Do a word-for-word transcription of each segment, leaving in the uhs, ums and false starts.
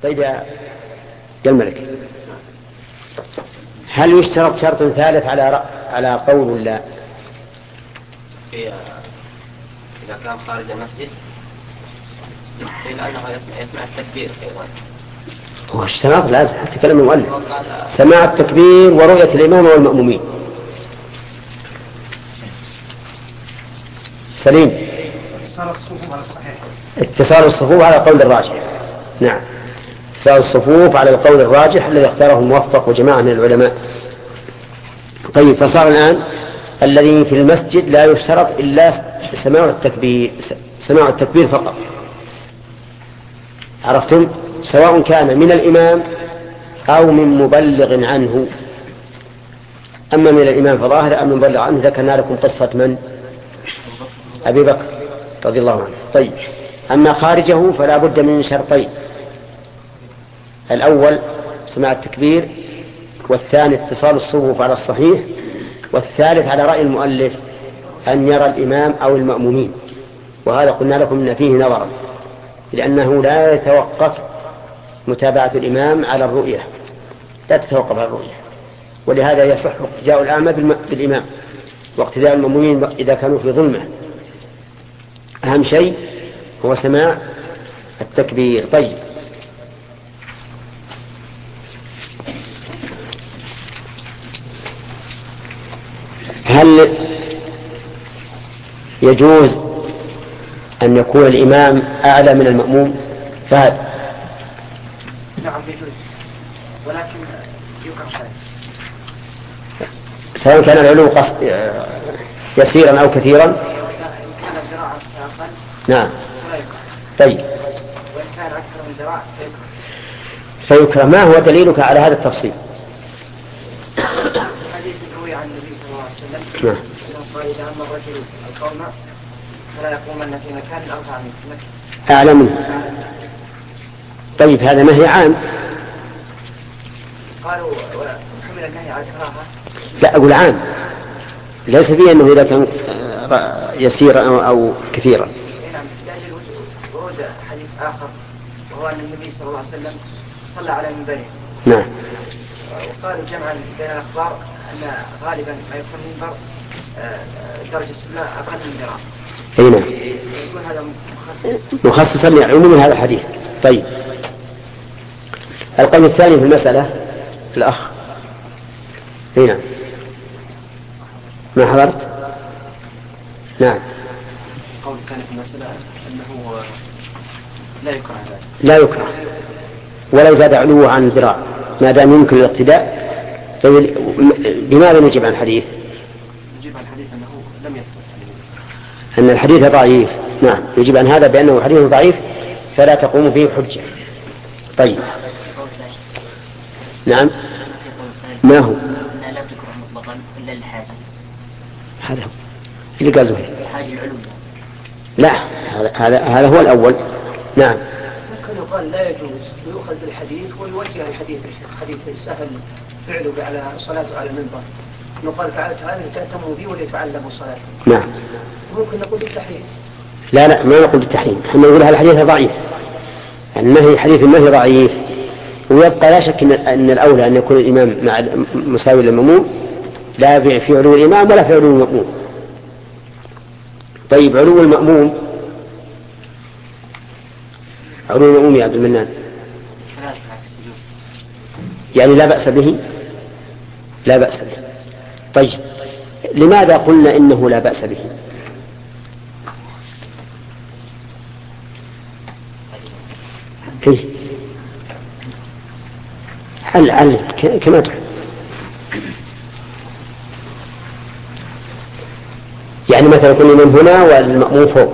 طيب يا الملك، هل يشترط شرط ثالث على على قول لا؟ إذا كان خارج المسجد قيل أنه يسمع, يسمع التكبير أيضا. هو اشتراط لازم تكلم المؤلف، سماع التكبير ورؤية الإمام والمأمومين. سليم. اتصال الصفوف على الصحيح. اتصال الصفوف على القول الراجح. نعم، اتصال الصفوف على القول الراجح الذي اختاره الموفق وجماعة من العلماء. طيب، فصار الآن الذي في المسجد لا يشترط إلا سماع التكبير، سماع التكبير فقط. عرفتم؟ سواء كان من الإمام أو من مبلغ عنه. أما من الإمام فظاهر، أما من مبلغ عنه ذكرنا لكم قصة من؟ أبي بكر رضي الله عنه. طيب، أما خارجه فلا بد من شرطين: الأول سماع التكبير، والثاني اتصال الصفوف على الصحيح، والثالث على رأي المؤلف أن يرى الإمام أو المأمومين. وهذا قلنا لكم إن فيه نظرا، لأنه لا يتوقف متابعة الإمام على الرؤية، لا تتوقف على الرؤية، ولهذا يصح اقتداء الأعمى بالإمام واقتداء المأمومين إذا كانوا في ظلمة. أهم شيء هو سماع التكبير. طيب، هل يجوز أن يكون الإمام أعلى من المأموم؟ فهد. نعم يجوز، ولكن يكره شيء، سواء كان العلو يسيرا أو كثيرا. إن كان الذراع أقل نعم. فلا يكره. طيب، وإن كان أكثر من ذراع فيكره. فيكره. ما هو دليلك على هذا التفصيل؟ حديث روي عن النبي صلى الله عليه وسلم نعم. قال: إذا أما الرجل القوم فلا يقومن في مكان أرفع منه. أعلى منه. طيب، هذا نهي عام. قالوا وحمل النهي على الكراهة. لا، أقول عام، ليس فيه أنه إذا كان يسيرا أو, أو كثيرا. نعم، لأجل ورود حديث آخر وهو أن النبي صلى الله عليه وسلم صلى على منبره. نعم. وقالوا جمعا بين الأخبار أن غالبا ما يكون منبر درجة السفلى أقل من ذراع. أي نعم. يكون هذا مخصص مخصصا لعموم هذا الحديث. طيب، القول الثاني في المسألة الأخ. أي نعم. ما حضرت؟ نعم. القول الثاني في المسألة أنه لا يكره ذلك. لا يكره ولو زاد علوه عن ذراع ما دام يمكن الاقتداء. لماذا نجيب عن الحديث؟ نجيب عن الحديث أنه لم يثبت أن الحديث ضعيف. نعم، يجيب عن هذا بأنه حديث ضعيف فلا تقوم فيه حجة. طيب. نعم. ما هو؟ لا تكره مطلقا إلا الحاجة. هذا هو اللي قال زهير. الحاجة العلوم. لا، هذا هذا هو الأول. نعم. ممكن يقال لا يجوز ويؤخذ الحديث ويوجه الحديث حديث سهل فعله على صلاته على المنبر. نقال فعلت هذا لتأتموا به ولتعلموا الصلاة. نعم. ممكن نقول بالتحريم. لا لا، ما نقول بالتحريم، احنا نقول هذا الحديث ضعيف. النهي حديث النهي ضعيف، ويبقى لا شك أن الأولى أن يكون الإمام مع مساوي للمأموم، لا في علو الإمام ولا في علو المأموم. طيب، علو المأموم، علو المأموم يا عبد المنان، يعني لا بأس به؟ لا بأس به. طيب، لماذا قلنا إنه لا بأس به؟ كيف؟ هل هل كما تقول يعني مثلا يكون من هنا والمأموم فوق.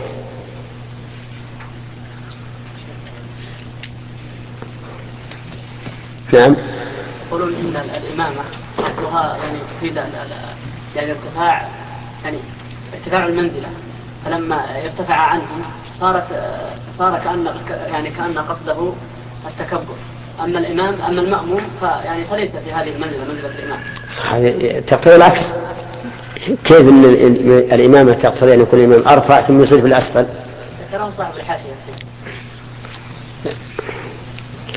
نعم. يقولون إن الإمامة أصلها يعني تفيد يعني ارتفاع، يعني ارتفاع المنزلة، فلما ارتفع عنهم صارت صار كأن يعني كأن قصده التكبر. أما الإمام أما المأموم فيعني فليس في هذه المنزلة منزلة الإمام. تقتضي العكس. كيف أن الإمامة تقتضي أن يكون الإمام أرفع ثم يصير في الأسفل؟ ذكره صاحب الحاشية.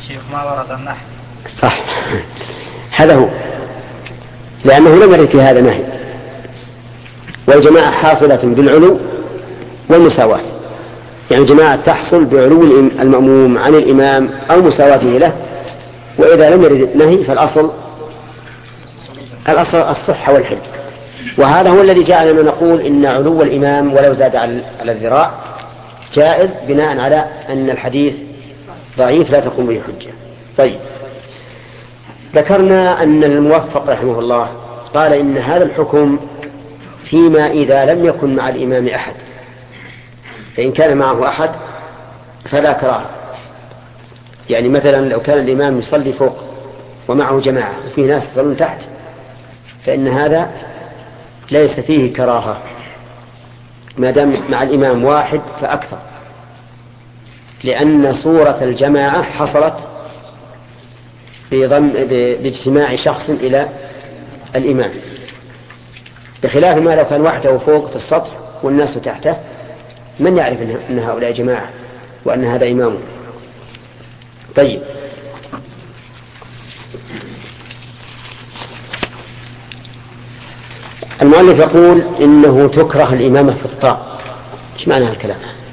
شيخ ما ورد النحي. صح، هذا هو، لأنه لم يرد في هذا نهي. والجماعة حاصلة بالعلو والمساواة، يعني جماعة تحصل بعلو المأموم عن الإمام أو مساواته له. وإذا لم يرد النهي فالأصل الأصل الصحة والحل. وهذا هو الذي جعلنا نقول إن علو الإمام ولو زاد على الذراع جائز، بناء على أن الحديث ضعيف لا تقوم به حجة. طيب، ذكرنا أن الموفق رحمه الله قال إن هذا الحكم فيما إذا لم يكن مع الإمام أحد، فإن كان معه أحد فلا كراهة. يعني مثلا لو كان الإمام يصلي فوق ومعه جماعة وفي ناس يصلون تحت، فإن هذا ليس فيه كراهة ما دام مع الإمام واحد فأكثر، لأن صورة الجماعة حصلت بضم باجتماع شخص إلى الإمام، بخلاف ما لو كان وحده فوق في السطح والناس تحته، من يعرف أن هؤلاء جماعة وأن هذا إمامه. طيب، المؤلف يقول إنه تكره الإمامة في الطاق. ايش معنى هالكلام؟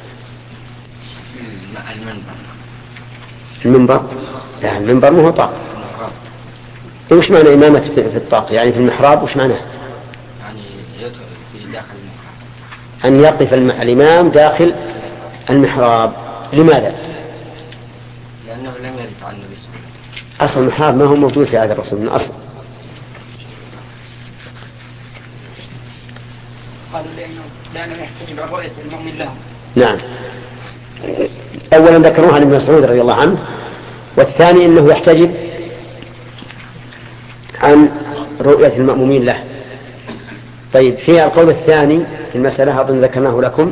المنبر؟ لا، المنبر مو هو طاق. وش معنى إمامة في الطاق؟ يعني في المحراب، وش معناه؟ يعني يدخل في داخل المحراب، أن يقف الإمام داخل المحراب. لماذا؟ لأنه لم يرد عن النبي صلى الله عليه وسلم. أصل المحراب ما هو موجود في هذا الرسول من أصل. قالوا لأنه لأنه يحتجب عن رؤية المؤمن له. نعم، أولا ذكروها عن ابن مسعود رضي الله عنه، والثاني أنه يحتجب عن رؤية المأمومين له. طيب، في القول الثاني في المسألة أظن ذكرناه لكم.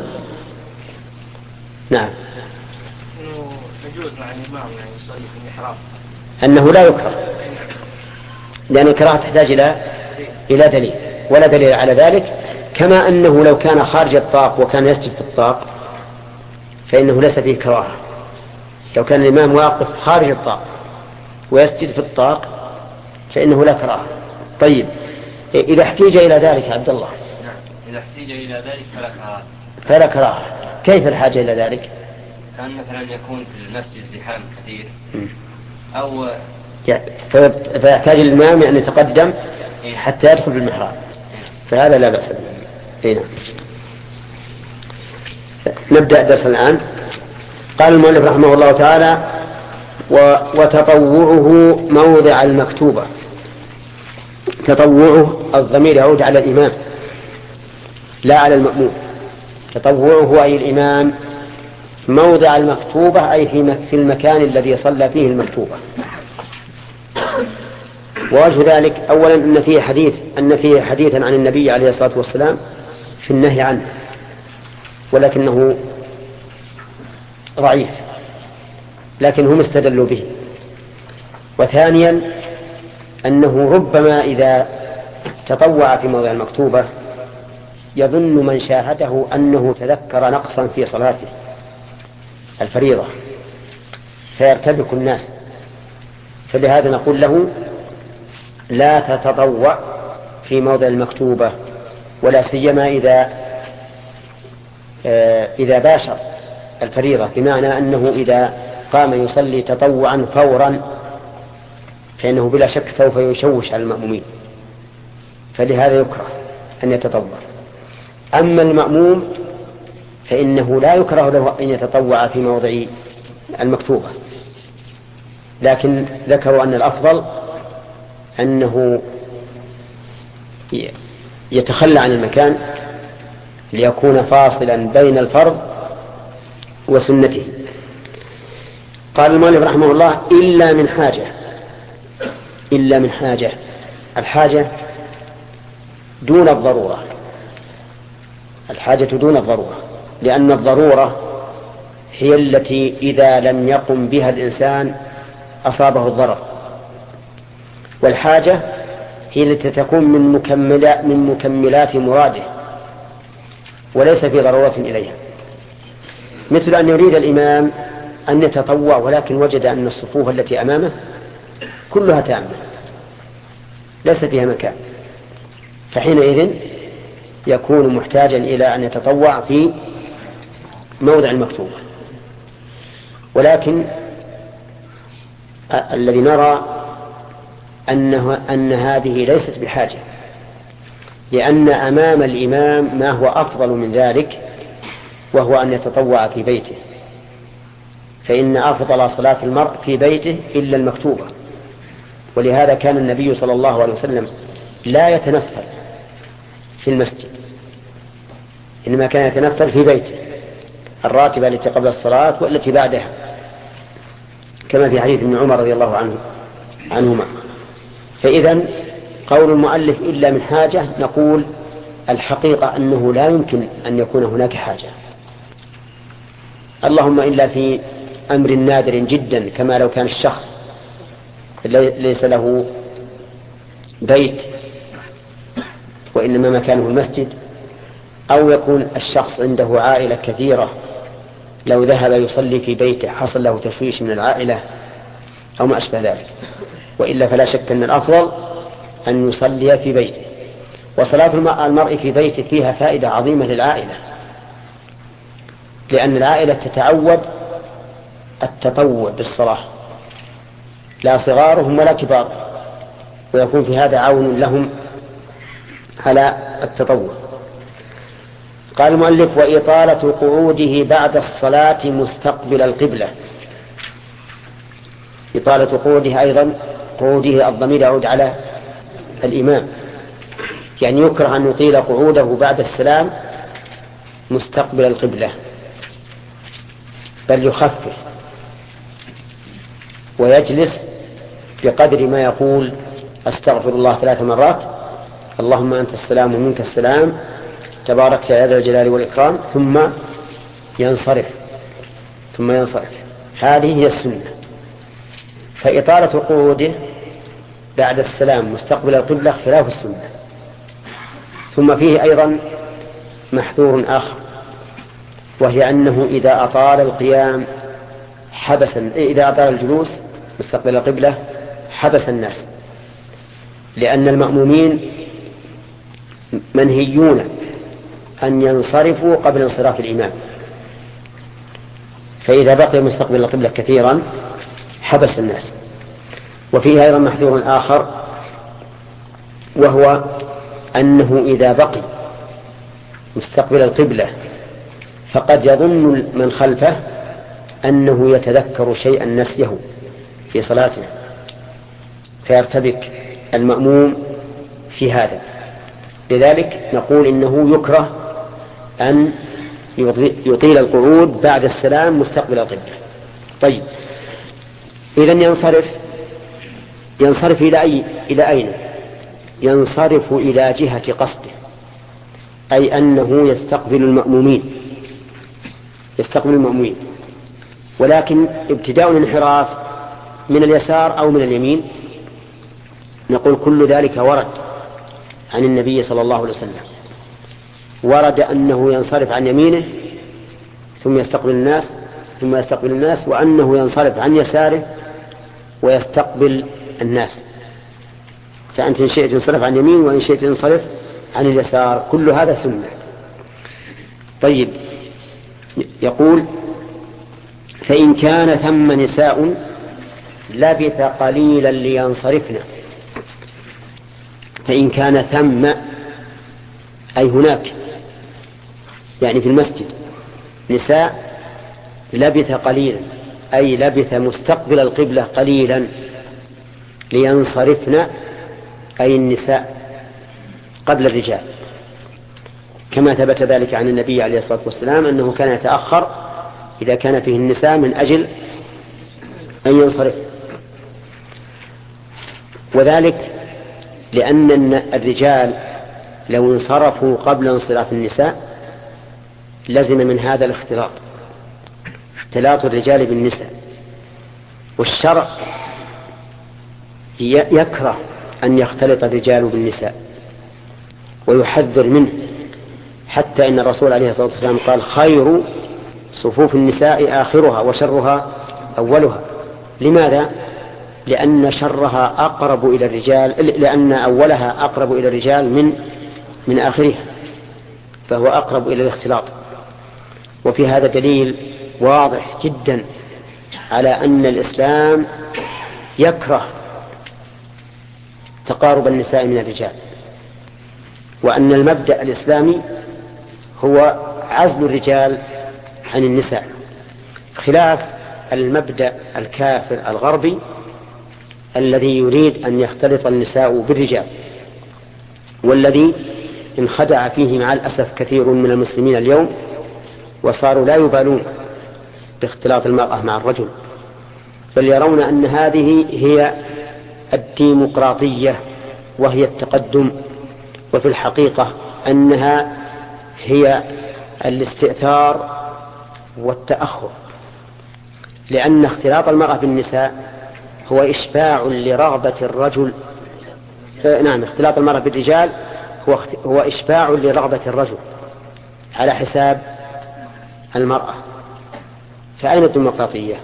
نعم، إنه يجوز مع الإمام يعني يصلي في المحراب، أنه لا يكره، لأن الكراهة تحتاج إلى إلى دليل، ولا دليل على ذلك. كما أنه لو كان خارج الطاق وكان يسجد في الطاق فإنه ليس فيه كراهة. لو كان الإمام واقف خارج الطاق ويسجد في الطاق فإنه لا كراهة. طيب، إذا احتيج إلى ذلك عبد الله، نعم، إذا احتيج إلى ذلك فلا كراهة. فلا كراهة. كيف الحاجة إلى ذلك؟ كان مثلا يكون في المسجد زحام كثير أو فيحتاج الإمام أن يتقدم حتى يدخل بالمحراب، فهذا لا بأس به. هنا نبدأ درس الآن. قال المؤلف رحمه الله تعالى: وتطوعه موضع المكتوبة. تطوعه الضمير يعود على الإمام لا على المأموم. تطوعه أي الإمام موضع المكتوبة، أي في المكان الذي صلى فيه المكتوبة. ووجه ذلك أولا أن فيه حديث أن فيه حديثا عن النبي عليه الصلاة والسلام في النهي عنه، ولكنه ضعيف، لكن هم استدلوا به. وثانيا أنه ربما إذا تطوع في موضع المكتوبة يظن من شاهده أنه تذكر نقصا في صلاته الفريضة فيرتبك الناس، فلهذا نقول له: لا تتطوع في موضع المكتوبة، ولا سيما إذا إذا باشر الفريضة، بمعنى أنه إذا قام يصلي تطوعا فورا فإنه بلا شك سوف يشوش على المأمومين، فلهذا يكره أن يتطوع. أما المأموم فإنه لا يكره له أن يتطوع في موضع المكتوبة، لكن ذكروا أن الأفضل أنه يتخلى عن المكان ليكون فاصلا بين الفرض وسنته. قال المؤلف رحمه الله: إلا من حاجة. إلا من حاجة، الحاجة دون الضرورة، الحاجة دون الضرورة، لأن الضرورة هي التي إذا لم يقم بها الإنسان أصابه الضرر، والحاجة هي التي تكون من مكملات, من مكملات مراده وليس في ضرورة إليها. مثل أن يريد الإمام أن يتطوع ولكن وجد أن الصفوف التي أمامه كلها تامة ليس فيها مكان، فحينئذ يكون محتاجا إلى أن يتطوع في موضع المكتوبة. ولكن الذي نرى أنه أن هذه ليست بحاجة، لأن أمام الإمام ما هو أفضل من ذلك، وهو أن يتطوع في بيته، فإن أفضل صلاة المرء في بيته إلا المكتوبة. ولهذا كان النبي صلى الله عليه وسلم لا يتنفل في المسجد، إنما كان يتنفل في بيته الراتبة التي قبل الصلاة والتي بعدها، كما في حديث ابن عمر رضي الله عنه عنهما. فإذا قول المؤلف إلا من حاجة، نقول الحقيقة أنه لا يمكن أن يكون هناك حاجة، اللهم إلا في أمر نادر جدا، كما لو كان الشخص ليس له بيت وإنما مكانه المسجد، أو يكون الشخص عنده عائلة كثيرة لو ذهب يصلي في بيته حصل له تشويش من العائلة أو ما أشبه ذلك. وإلا فلا شك أن الأفضل أن يصلي في بيته. وصلاة المرء في بيته فيها فائدة عظيمة للعائلة، لأن العائلة تتعود التطوع بالصلاة، لا صغارهم ولا كبار، ويكون في هذا عون لهم على التطوع. قال المؤلف: وإطالة قعوده بعد الصلاة مستقبل القبلة. إطالة قعوده أيضا، قعوده الضمير يعود على الإمام، يعني يكره أن يطيل قعوده بعد السلام مستقبل القبلة، بل يخفف ويجلس بقدر ما يقول أستغفر الله ثلاث مرات، اللهم أنت السلام ومنك السلام تبارك يا ذا الجلال والإكرام، ثم ينصرف ثم ينصرف هذه هي السنة. فإطالة قعوده بعد السلام مستقبل القبلة خلاف السنة. ثم فيه أيضا محذور آخر، وهي أنه إذا أطال القيام حبس، إذا أطال الجلوس مستقبل القبلة حبس الناس، لأن المأمومين منهيون أن ينصرفوا قبل انصراف الإمام، فإذا بقي مستقبل القبلة كثيرا حبس الناس. وفيه أيضا محذور آخر، وهو أنه إذا بقي مستقبل القبلة فقد يظن من خلفه أنه يتذكر شيئا نسيه في صلاته، فيرتبك المأموم في هذا. لذلك نقول إنه يكره أن يطيل القعود بعد السلام مستقبل القبلة. طيب، إذن ينصرف ينصرف إلى أي إلى أين؟ ينصرف إلى جهة قصده، أي أنه يستقبل المأمومين يستقبل المأمومين ولكن ابتداء الانحراف من اليسار أو من اليمين، نقول كل ذلك ورد عن النبي صلى الله عليه وسلم. ورد أنه ينصرف عن يمينه ثم يستقبل الناس ثم يستقبل الناس، وأنه ينصرف عن يساره ويستقبل الناس. فأنت إن شئت ينصرف عن يمين وإن شئت ينصرف عن اليسار، كل هذا سنة. طيب، يقول: فإن كان ثم نساء لبث قليلا لينصرفن. فإن كان ثم أي هناك، يعني في المسجد، نساء لبث قليلا أي لبث مستقبل القبلة قليلا لينصرفن، أي النساء قبل الرجال، كما ثبت ذلك عن النبي عليه الصلاة والسلام أنه كان يتأخر إذا كان فيه النساء من أجل أن ينصرف. وذلك لأن الرجال لو انصرفوا قبل انصراف النساء لزم من هذا الاختلاط، اختلاط الرجال بالنساء، والشرع يكره أن يختلط الرجال بالنساء ويحذر منه، حتى إن الرسول عليه الصلاة والسلام قال: خير صفوف النساء آخرها وشرها أولها. لماذا؟ لأن شرها أقرب إلى الرجال، لأن أولها أقرب إلى الرجال من من آخرها، فهو أقرب إلى الاختلاط. وفي هذا دليل واضح جدا على أن الإسلام يكره تقارب النساء من الرجال، وأن المبدأ الإسلامي هو عزل الرجال عن النساء، خلاف المبدأ الكافر الغربي الذي يريد أن يختلط النساء بالرجال، والذي انخدع فيه مع الأسف كثير من المسلمين اليوم، وصاروا لا يبالون باختلاط المرأة مع الرجل، بل يرون أن هذه هي الديمقراطية وهي التقدم، وفي الحقيقة أنها هي الاستئثار والتأخر، لأن اختلاط المرأة بالنساء هو إشباع لرغبة الرجل. نعم، اختلاط المرأة بالرجال هو هو إشباع لرغبة الرجل على حساب المرأة. فأين الديمقراطية؟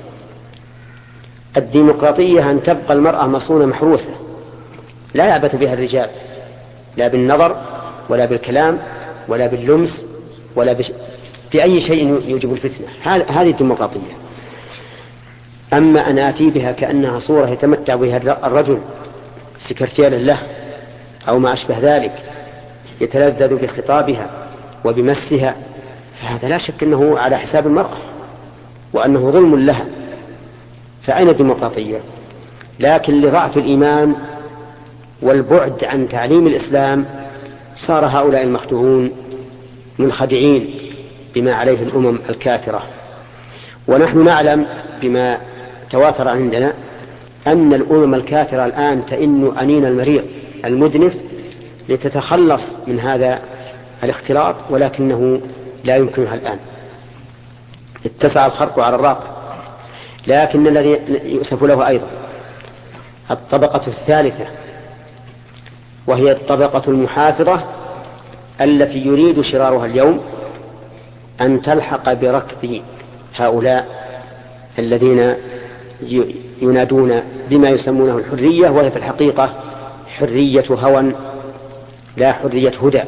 الديمقراطية أن تبقى المرأة مصونة محروسة لا يعبث بها الرجال، لا بالنظر ولا بالكلام ولا باللمس ولا بش... بأي شيء يوجب الفتنة. هذه الديمقراطية. أما أن آتي بها كأنها صورة يتمتع بها الرجل سكرتير له أو ما أشبه ذلك، يتلذذ بخطابها وبمسها، فهذا لا شك أنه على حساب المرأة وأنه ظلم لها. فأين الديمقراطية؟ لكن لضعف الإيمان والبعد عن تعليم الإسلام صار هؤلاء المخدوعون منخدعين بما عليه الأمم الكافرة. ونحن نعلم بما تواتر عندنا أن الأمم الكافرة الآن تئن أنين المريض المدنف لتتخلص من هذا الاختلاط، ولكنه لا يمكنها الآن، اتسع الخرق على الراقة. لكن الذي يؤسف له أيضا الطبقة الثالثة، وهي الطبقة المحافظة التي يريد شرارها اليوم أن تلحق بركب هؤلاء الذين ينادون بما يسمونه الحرية، وهي في الحقيقة حرية هوى لا حرية هدى.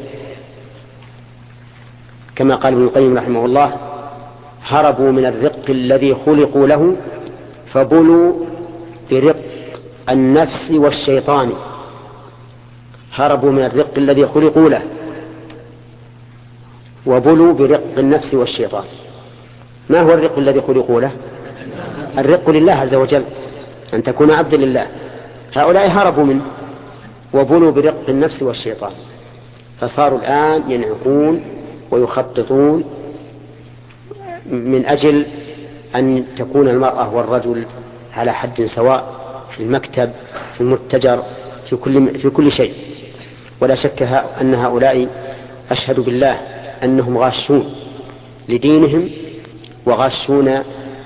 كما قال ابن القيم رحمه الله: هربوا من الرق الذي خلقوا له فبلوا برق النفس والشيطان. هربوا من الرق الذي خلقوا له وبلوا برق النفس والشيطان. ما هو الرق الذي خلقوا له؟ الرق لله عز وجل، أن تكون عبدا لله. هؤلاء هربوا منه وبلوا برق النفس والشيطان، فصاروا الآن ينعقون ويخططون من أجل أن تكون المرأة والرجل على حد سواء في المكتب، في المتجر، في كل, في كل شيء. ولا شك أن هؤلاء أشهد بالله أنهم غاشون لدينهم وغاشون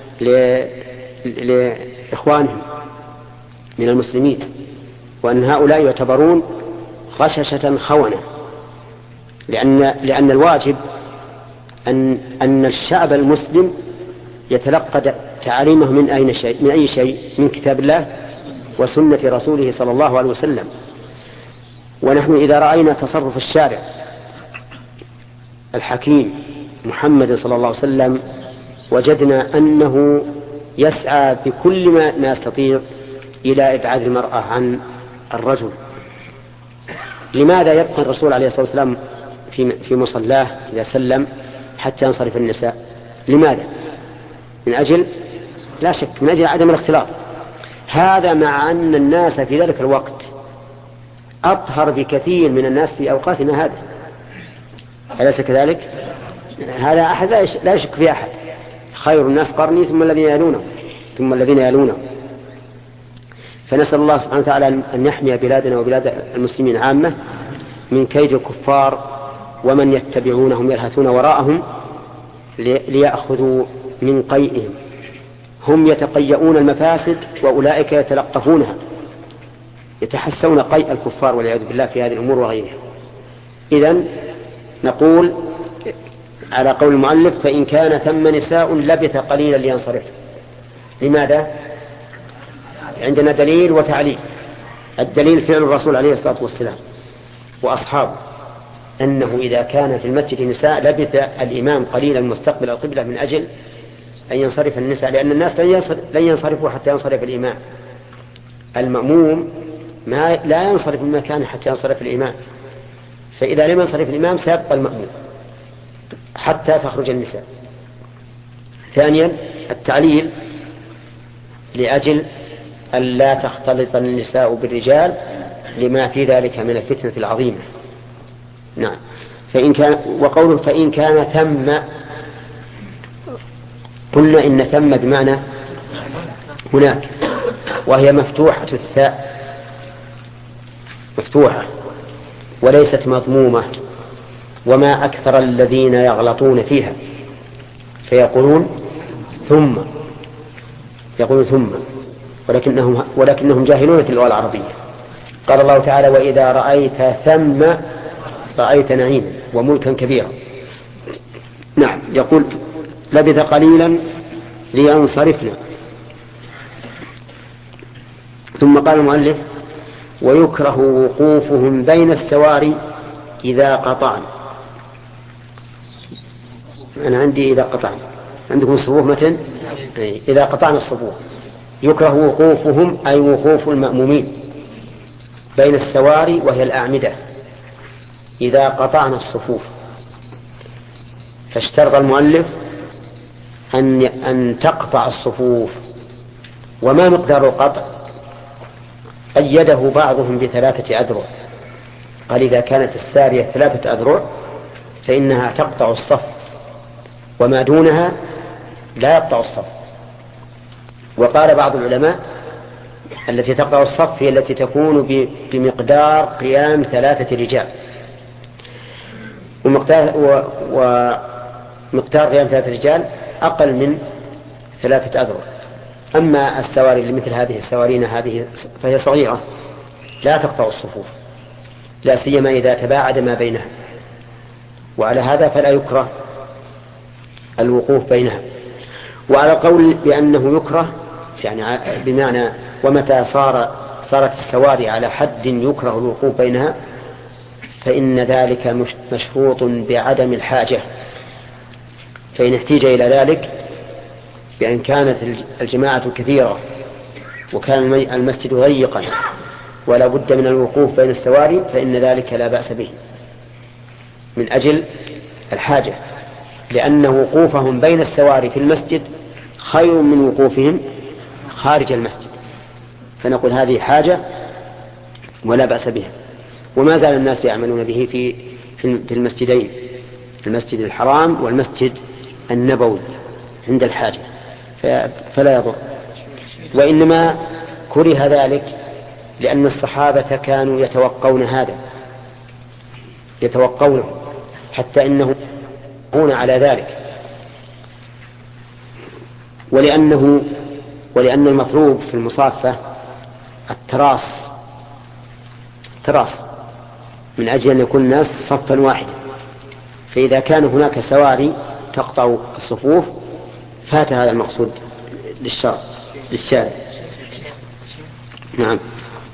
لإخوانهم من المسلمين، وأن هؤلاء يعتبرون غششة خونة، لأن, لأن الواجب أن, أن الشعب المسلم يتلقى تعاليمه من أي شيء من أي شيء من كتاب الله وسنة رسوله صلى الله عليه وسلم. ونحن إذا رأينا تصرف الشارع الحكيم محمد صلى الله عليه وسلم وجدنا أنه يسعى بكل ما يستطيع إلى إبعاد المرأة عن الرجل. لماذا يبقى الرسول عليه الصلاة والسلام في مصلاه إذا سلم حتى ينصرف النساء؟ لماذا؟ من أجل لا شك من أجل عدم الاختلاط. هذا مع أن الناس في ذلك الوقت أطهر بكثير من الناس في أوقاتنا هذا، أليس كذلك؟ هذا أحد لا يشك في أحد. خير الناس قرني ثم الذين يلونه ثم الذين يلونه. فنسأل الله سبحانه وتعالى أن يحمي بلادنا وبلاد المسلمين عامة من كيد الكفار ومن يتبعونهم يلهثون وراءهم ليأخذوا من قيئهم. هم يتقيؤون المفاسد وأولئك يتلقفونها، يتحسون قيء الكفار والعياذ بالله في هذه الأمور وغيرها. إذن نقول على قول المؤلف فإن كان ثم نساء لبث قليلا لينصرف. لماذا؟ عندنا دليل وتعليل. الدليل فعل الرسول عليه الصلاة والسلام وأصحابه أنه إذا كان في المسجد نساء لبث الإمام قليلا مستقبل القبلة من أجل أن ينصرف النساء، لأن الناس لن ينصرفوا حتى ينصرف الإمام. المأموم ما لا ينصرف من مكانه حتى ينصرف الإمام، فإذا لم ينصرف الإمام سيبقى المأموم حتى تخرج النساء. ثانيا التعليل لأجل أن لا تختلط النساء بالرجال لما في ذلك من الفتنة العظيمة. نعم. فإن كان وقوله فإن كان ثم، قلنا إن ثم بمعنى هناك، وهي مفتوحة الثاء، مفتوحة وليست مضمومة، وما أكثر الذين يغلطون فيها فيقولون ثم، يقولون ثم ولكنهم, ولكنهم جاهلون في اللغة العربية. قال الله تعالى وإذا رأيت ثم رأيت نعيما وملكا كبيرا. نعم. يقول لبث قليلا لينصرفنا. ثم قال المؤلف ويكره وقوفهم بين السواري إذا قطعن. أنا عندي إذا قطعن، عندكم الصفوف متن؟ إذا قطعن الصفوف. يكره وقوفهم أي وقوف المأمومين بين السواري وهي الأعمدة إذا قطعن الصفوف. فاشترط المؤلف أن أن تقطع الصفوف. وما مقدار القطع؟ قيده بعضهم بثلاثة أذرع، قال إذا كانت السارية ثلاثة أذرع فإنها تقطع الصف، وما دونها لا يقطع الصف. وقال بعض العلماء التي تقطع الصف هي التي تكون بمقدار قيام ثلاثة رجال، ومقدار, ومقدار قيام ثلاثة رجال أقل من ثلاثة أذرع. أما السواري مثل هذه السوارين هذه فهي صغيرة لا تقطع الصفوف، لا سيما إذا تباعد ما بينها، وعلى هذا فلا يكره الوقوف بينها. وعلى قول بأنه يكره يعني بمعنى ومتى صار صارت السواري على حد يكره الوقوف بينها فإن ذلك مشروط بعدم الحاجة. فإن احتيج إلى ذلك بأن كانت الجماعة كثيرة وكان المسجد ضيقا ولا بد من الوقوف بين السواري فإن ذلك لا بأس به من أجل الحاجة، لأن وقوفهم بين السواري في المسجد خير من وقوفهم خارج المسجد. فنقول هذه حاجة ولا بأس بها. وما زال الناس يعملون به في في المسجدين، في المسجد الحرام والمسجد النبوي عند الحاجة، فلا يضر. وإنما كره ذلك لأن الصحابة كانوا يتوقون هذا، يتوقونه حتى إنهم يقون على ذلك، ولأنه ولأن المطلوب في المصافة التراص التراص من أجل أن يكون الناس صفا واحدا. فإذا كان هناك سواري تقطع الصفوف فات هذا المقصود للشارع للشارع. نعم.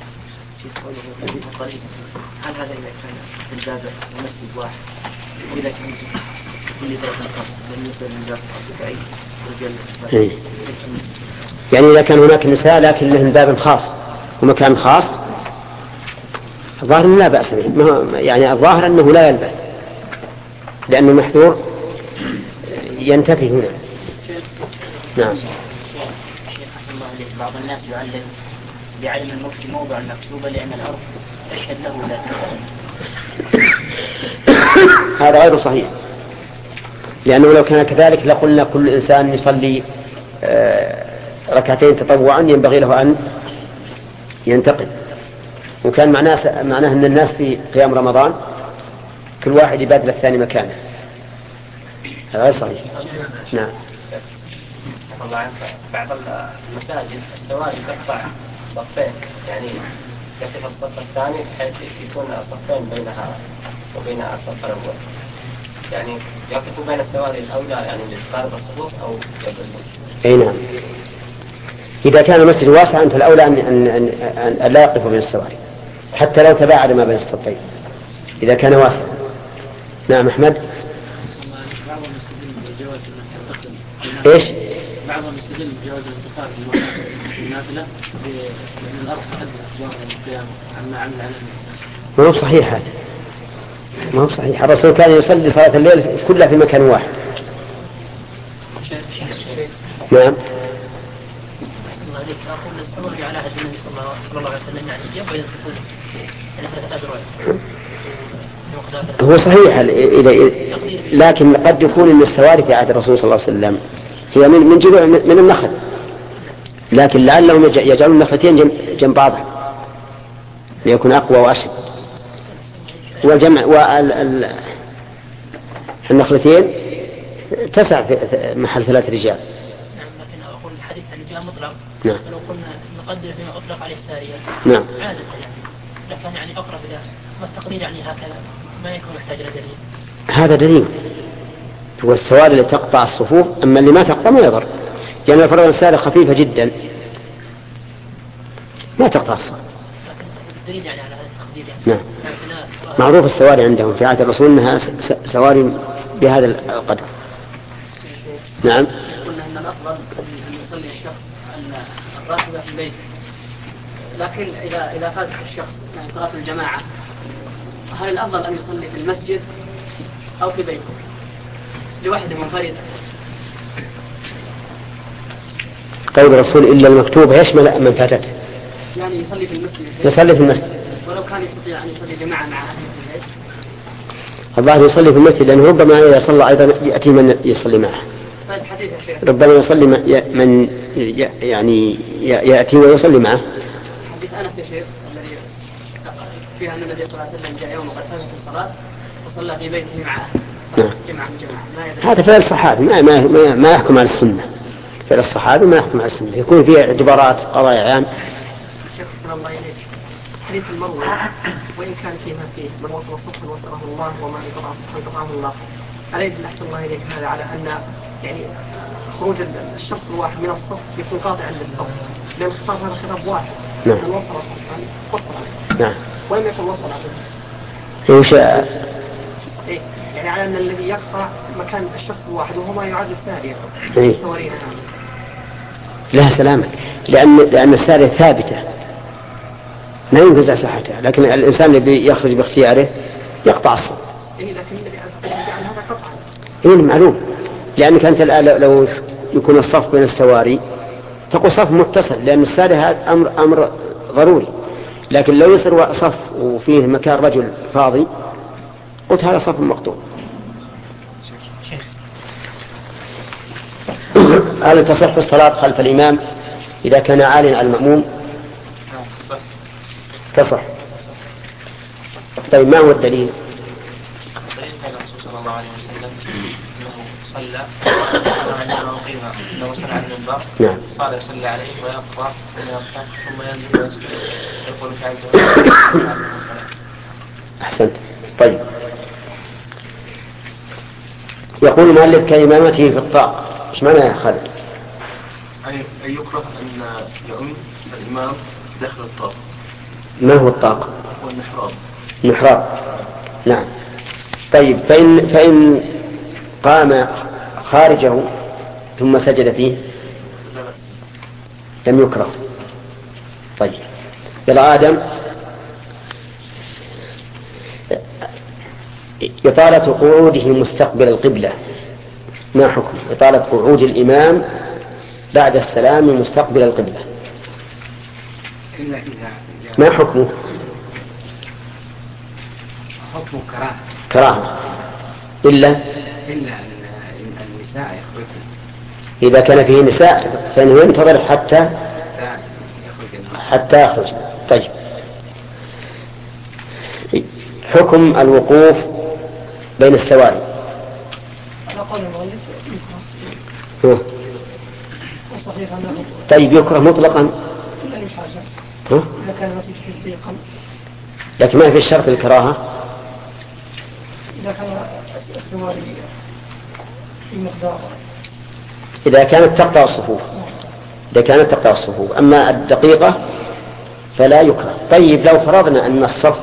هل هذا إذا كان في الباب المسجد واحد وإذا كان كل ذلك الخاص بالنسبة للباب الصفعي رجال يعني إذا كان هناك نساء لكن لهم باب خاص ومكان خاص الظاهر لا بأس به، يعني الظاهر أنه لا يلبس لأنه محذور ينتفي هنا. نعم. شيخ حسن الله عليك، بعض الناس يعلم بعلم المفتي موضع المكتوبة لأن الأرض تشهد له لا تشهد. هذا غير صحيح، لأنه لو كان كذلك لقلنا كل إنسان يصلي ركعتين تطوعا ينبغي له أن ينتقل، وكان معناه معناه أن الناس في قيام رمضان كل واحد يبادل الثاني مكانه. هذا غير صحيح. نعم. بعض المساجد السواري تقطع صفين، يعني يصف الصف الثاني بحيث يكون صفين بينها وبين الصف الأول، يعني يقف بين السواري الأولى يعني لقارب الصفوف أو قبل؟ أي نعم. إذا كان المسجد واسعا فالأولى أن, أن, أن, أن لا يقف بين السواري حتى لو تباعد ما بين الصفين إذا كان واسعا. نعم أحمد. إيش؟ بعضهم يستدل بجواز الانتقال في النافلة لأن الأرض تحدث أخبار القيام عما عمل على الناس. ما هو صحيح هذا، ما هو صحيح. الرسول كان يصلي صلاة الليل كلها في مكان واحد. نعم. أقول الصبر على عهد النبي صلى الله عليه وسلم يعني يبعد الدخول إلى ثلاثة أذرع. هو صحيح إذا لكن قد يكون أن السواري في عهد الرسول صلى الله عليه وسلم هي من من جذوع من النخل، لكن لعلهم يجعلون النخلتين جنب بعضها ليكون أقوى وأشد. والجمع والنخلتين تسع في محل ثلاث رجال. نعم. لكن أقول الحديث عن جاء مطلق. نعم. لو قلنا نقدر فيما أطلق عليه السارية. نعم. عادة يعني. لكن يعني أقرب إلى ما التقدير يعني هكذا ما يكون محتاج إلى دليل. هذا دليل. هو السواري اللي تقطع الصفوف، أما اللي ما تقطع ما يضر. يعني الفرض السارية خفيفة جدا ما تقطع الصف. لكن الدليل يعني على هذا التقدير يعني. نعم. معروف السواري عندهم في عهد الرسول أنها سواري بهذا القدر. نعم. قلنا أن الأفضل أن يصلي الشخص أن الراتبة في البيت، لكن إذا إذا فات الشخص يعني صلاة الجماعة هل الأفضل أن يصلي في المسجد أو في بيته لوحده منفردا؟ قول الرسول إلا المكتوب يشمل من فاتته. يعني يصلي في المسجد. يصلي في المسجد. ولو كان يستطيع أن يصلي جماعة مع أهله في البيت. الله يصلي في المسجد لأنه ربما إذا صلى أيضا يأتي من يصلي معه. طيب حديث يا شيخ. ربما يصلي من يعني يأتي ويصلي معه. حديث أنس يا شيخ الذي فيها أن النبي صلى الله عليه وسلم جاء يوم وقد فاتت الصلاة وصلى في بيته مع أهله. نعم. جماعة جماعة. هذا فعل الصحابي ما ما ما يحكم على السنة. فعل الصحابي ما يحكم على السنة، يكون فيه اعتبارات قضايا عام. شيخ الله إليك حديث المروي وإن كان فيها فيه من وصل صفا وصله الله وما انقطع صفا انقطعه الله. عليه أحسن الله إليك هذا على أن يعني خروج الشخص الواحد من الصف يكون قاطعا للصف، لأن الخطاب هذا خطاب واحد. نعم. من وصل صفا وصل عليه. نعم. ولم يكن وصل عليه. وش إيه يعني على أن الذي يقطع مكان الشخص الواحد وهو ما يعد السارية. إيه. سوارينا لها سلامة لأن لأن السارية ثابتة لا ينتزع صحتها، لكن الإنسان اللي يخرج باختياره يقطع الصف. إيه لكن الذي عن هذا قطعا. إيه معلوم، لأنك أنت الآن لو يكون الصف بين السواري تقول صف متصل، لأن السارية هذا أمر أمر ضروري، لكن لو يصير صف وفيه مكان رجل فاضي قلت هذا صف مقطوع. هل تصح الصلاة خلف الإمام إذا كان عاليا على المأموم؟ تصح. طيب ما هو الدليل؟ الدليل كان الرسول صلى الله عليه وسلم أنه صلى عندما أقيم أنه صلى على المنبر. نعم. صار يصلي عليه ويقرأ ثم ينزل ويسجد يقول تعالى. أحسنت. طيب يقول المؤلف كإمامته في الطاق، ايش معنى يا خالد؟ أي يكره أن يؤم الإمام داخل الطاق. ما هو الطاق؟ هو المحراب. المحراب. نعم. طيب فإن فإن قام خارجه ثم سجد فيه لم يكره. طيب يلا آدم، إطالة قعوده مستقبل القبلة ما حكم إطالة قعود الإمام بعد السلام مستقبل القبلة؟ إلا إذا ما حكمه؟ حكم كراهة. كراهة إلا إلا أن النساء يخرجن. إذا كان فيه نساء فإنه ينتظر حتى حتى يخرج. طيب حكم الوقوف بين السواري. طيب يكره مطلقا لكن ما في الشرط الكراهة. إذا كان إذا كانت تقطع الصفوف إذا كانت تقطع الصفوف أما الدقيقة فلا يكره. طيب لو فرضنا أن الصف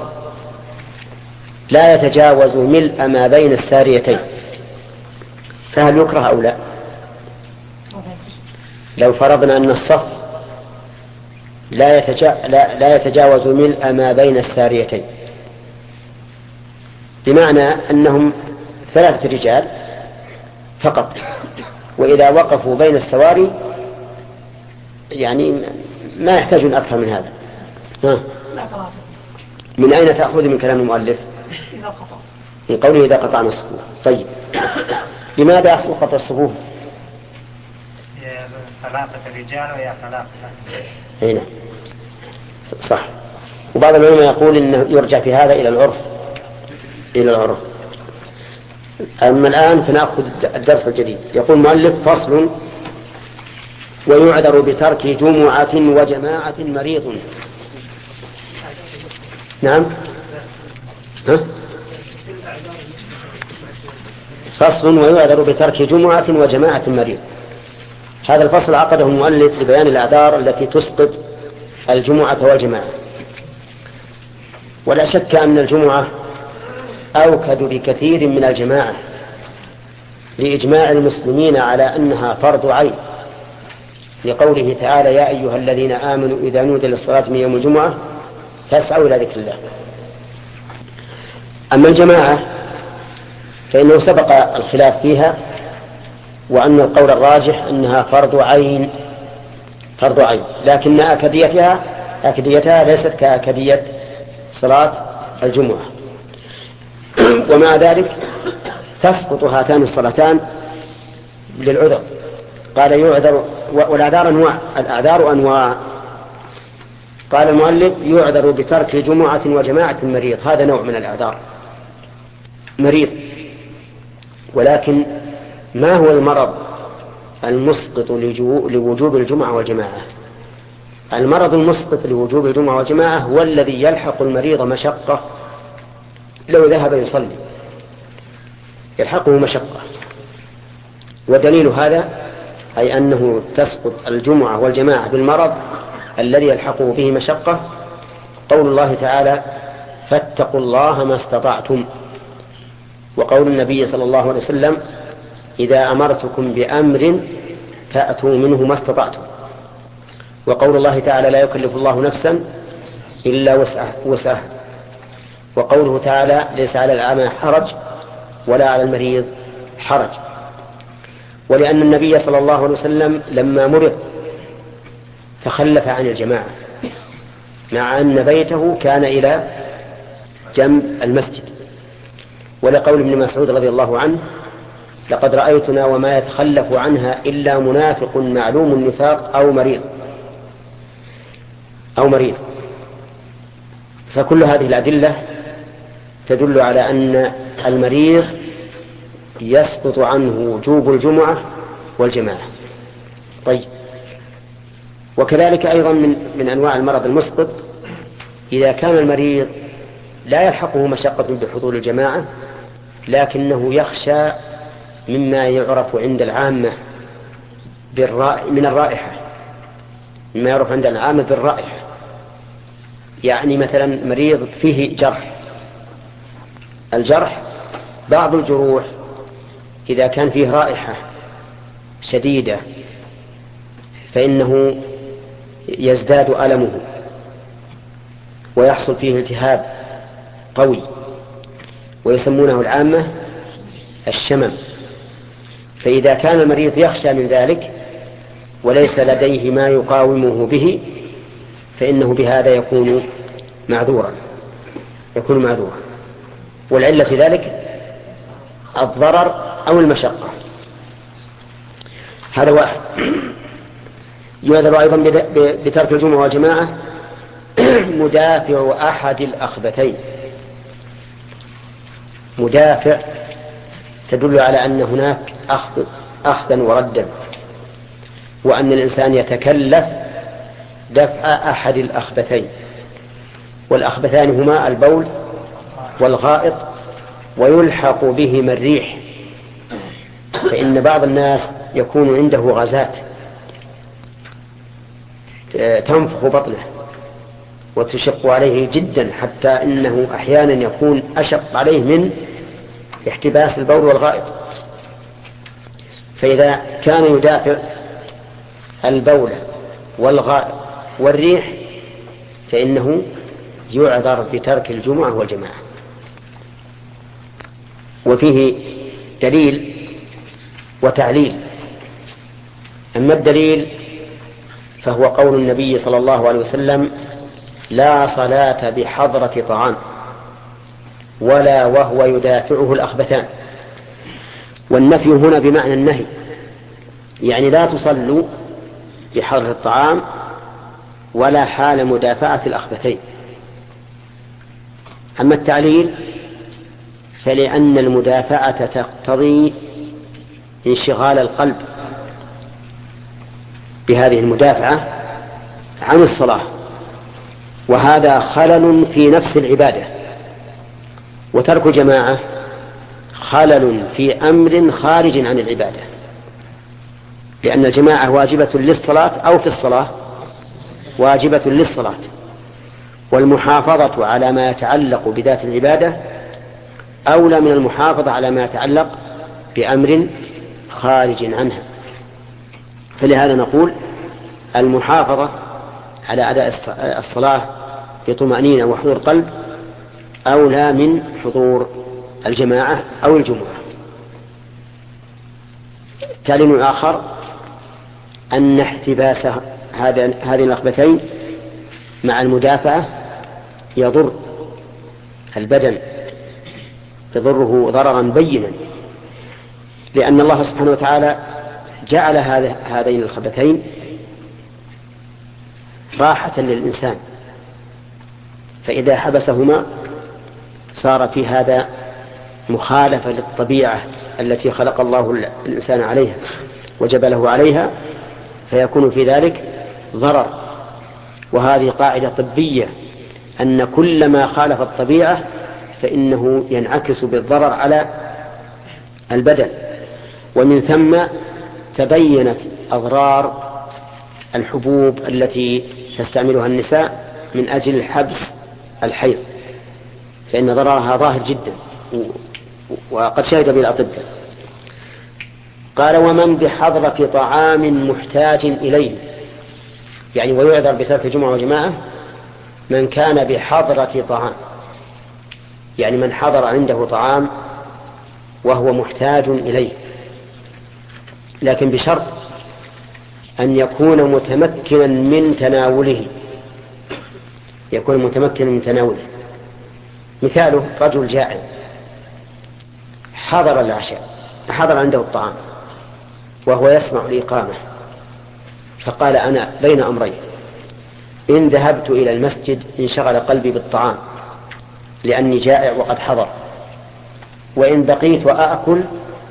لا يتجاوز ملء ما بين الساريتين فهل يكره أو لا؟ لو فرضنا أن الصف لا, يتجا... لا... لا يتجاوز ملء ما بين الساريتين بمعنى أنهم ثلاثة رجال فقط وإذا وقفوا بين السواري يعني ما يحتاجون أكثر من هذا. ها. من أين تأخذ من كلام المؤلف؟ من قوله إذا قطعنا الصفوف. طيب لماذا أسقط الصفوف؟ ثلاثة رجال ويا ثلاثة هنا صح. وبعض العلماء يقول إنه يرجع في هذا إلى العرف إلى العرف. أما الآن فنأخذ الدرس الجديد. يقول المؤلف فصل ويعذر بترك جمعة وجماعة مريض. نعم ها؟ فصل ويعذر بترك جمعة وجماعة مريض. هذا الفصل عقده المؤلف لبيان الأعذار التي تسقط الجمعة والجماعة. ولا شك أن الجمعة أوكد بكثير من الجماعة لإجماع المسلمين على أنها فرض عين لقوله تعالى يا أيها الذين آمنوا إذا نودي للصلاة من يوم الجمعة فاسعوا إلى ذكر الله. أما الجماعة فإنه سبق الخلاف فيها وأن القول الراجح أنها فرض عين فرض عين لكن أكديتها أكديتها ليست كأكدية صلاة الجمعة. ومع ذلك تسقط هاتان الصلاتان للعذر. قال يعذر والأعذار أنواع الأعذار أنواع. قال المؤلف يعذر بترك جمعة وجماعة مريض. هذا نوع من الأعذار مريض. ولكن ما هو المرض المسقط لوجوب الجمعة والجماعة؟ المرض المسقط لوجوب الجمعة والجماعة هو الذي يلحق المريض مشقة لو ذهب يصلي يلحقه مشقة. ودليل هذا أي أنه تسقط الجمعة والجماعة بالمرض الذي يلحقه به مشقة قول الله تعالى فاتقوا الله ما استطعتم. وقول النبي صلى الله عليه وسلم إذا أمرتكم بأمر فأتوا منه ما استطعتم. وقول الله تعالى لا يكلف الله نفسا إلا وسعها. وقوله تعالى ليس على الأعمى حرج ولا على المريض حرج. ولأن النبي صلى الله عليه وسلم لما مرض تخلف عن الجماعة مع أن بيته كان إلى جنب المسجد. ولقول ابن مسعود رضي الله عنه لقد رأيتنا وما يتخلف عنها إلا منافق معلوم النفاق أو مريض أو مريض. فكل هذه الأدلة تدل على أن المريض يسقط عنه وجوب الجمعة والجماعة. طيب وكذلك أيضا من, من أنواع المرض المسقط إذا كان المريض لا يلحقه مشقة بحضور الجماعة لكنه يخشى مما يعرف عند العامة من الرائحة مما يعرف عند العامة بالرائحة. يعني مثلا مريض فيه جرح. الجرح بعض الجروح إذا كان فيه رائحة شديدة فإنه يزداد ألمه ويحصل فيه التهاب قوي ويسمونه العامة الشمم. فإذا كان المريض يخشى من ذلك وليس لديه ما يقاومه به فإنه بهذا يكون معذورا يكون معذورا. والعلة في ذلك الضرر أو المشقة. هذا واحد. يعذر أيضا بترك الجمعة والجماعة مدافع أحد الأخبثين. مدافع تدل على أن هناك أخذ أخذا وردا وأن الإنسان يتكلف دفع أحد الأخبثين. والأخبثان هما البول والغائط ويلحق بهما الريح، فإن بعض الناس يكون عنده غازات تنفخ بطنه وتشق عليه جدا، حتى إنه أحيانا يكون أشق عليه من احتباس البول والغائط. فإذا كان يدافع البول والغائط والريح فإنه يعذر بترك الجمعة والجماعة. وفيه دليل وتعليل. أما الدليل فهو قول النبي صلى الله عليه وسلم: لا صلاة بحضرة طعام ولا وهو يدافعه الأخبثان. والنفي هنا بمعنى النهي، يعني لا تصلوا بحضرة الطعام ولا حال مدافعة الأخبثين. أما التعليل فلأن المدافعة تقتضي انشغال القلب بهذه المدافعة عن الصلاة، وهذا خلل في نفس العبادة. وترك جماعة خلل في أمر خارج عن العبادة، لأن الجماعة واجبة للصلاة أو في الصلاة واجبة للصلاة، والمحافظة على ما يتعلق بذات العبادة أولى من المحافظة على ما يتعلق بأمر خارج عنها. فلهذا نقول المحافظة على أداء الصلاة بطمأنينة وحضور قلب أولى من حضور الجماعة أو الجمعة. تعليم آخر أن احتباس هذين الأخبثين مع المدافعة يضر البدن، يضره ضررا بينا، لأن الله سبحانه وتعالى جعل هذين الخبثين راحة للإنسان، فإذا حبسهما صار في هذا مخالفة للطبيعة التي خلق الله الإنسان عليها وجبله عليها، فيكون في ذلك ضرر. وهذه قاعدة طبية، أن كل ما خالف الطبيعة فإنه ينعكس بالضرر على البدن. ومن ثم تبينت أضرار الحبوب التي تستعملها النساء من أجل حبس الحيض، فإن ضررها ظاهر جدا وقد شهد به الأطباء. قال: ومن بحضرة طعام محتاج إليه، يعني ويعذر بترك الجمعة وجماعة من كان بحضرة طعام، يعني من حضر عنده طعام وهو محتاج إليه، لكن بشرط أن يكون متمكنا من تناوله، يكون متمكنا من تناوله. مثاله رجل جائع حضر العشاء، حضر عنده الطعام وهو يسمع الإقامة، فقال: أنا بين أمرين، إن ذهبت إلى المسجد انشغل قلبي بالطعام لأني جائع وقد حضر، وإن بقيت وأأكل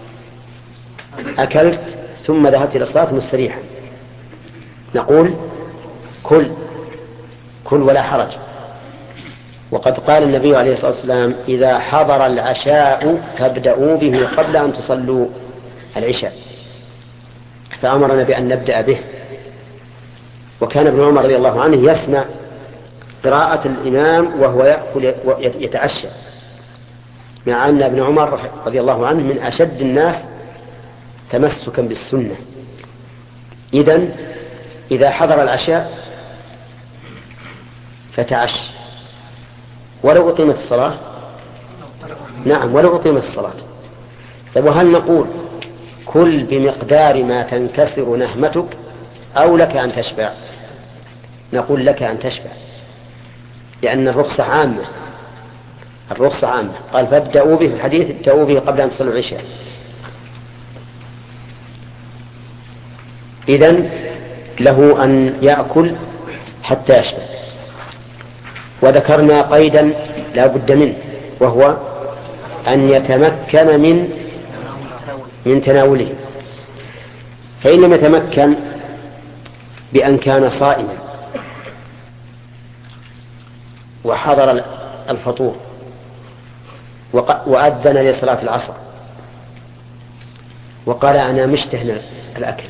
أكلت ثم ذهبت إلى الصلاة مستريحا. نقول: كل كل ولا حرج. وقد قال النبي عليه الصلاة والسلام: إذا حضر العشاء فابدأوا به قبل أن تصلوا العشاء، فأمرنا بأن نبدأ به. وكان ابن عمر رضي الله عنه يسمع قراءة الإمام وهو يأكل يتعشى، مع أن ابن عمر رضي الله عنه من أشد الناس تمسكا بالسنة. إذن إذا حضر العشاء فتعش ولو أقيمت الصلاة، نعم ولو أقيمت الصلاة. طيب، وهل نقول كل بمقدار ما تنكسر نهمتك أو لك أن تشبع؟ نقول لك أن تشبع، لأن الرخصة عامة، الرخصة عامة. قال: فابدأوا به، في الحديث ابدأوا به قبل أن تصلوا العشاء. إذن له أن يأكل حتى يشبع. وذكرنا قيدا لا بد منه، وهو أن يتمكن من من تناوله. فإن لم يتمكن بأن كان صائما وحضر الفطور وأذن لصلاة العصر وقال أنا مشتهن الأكل،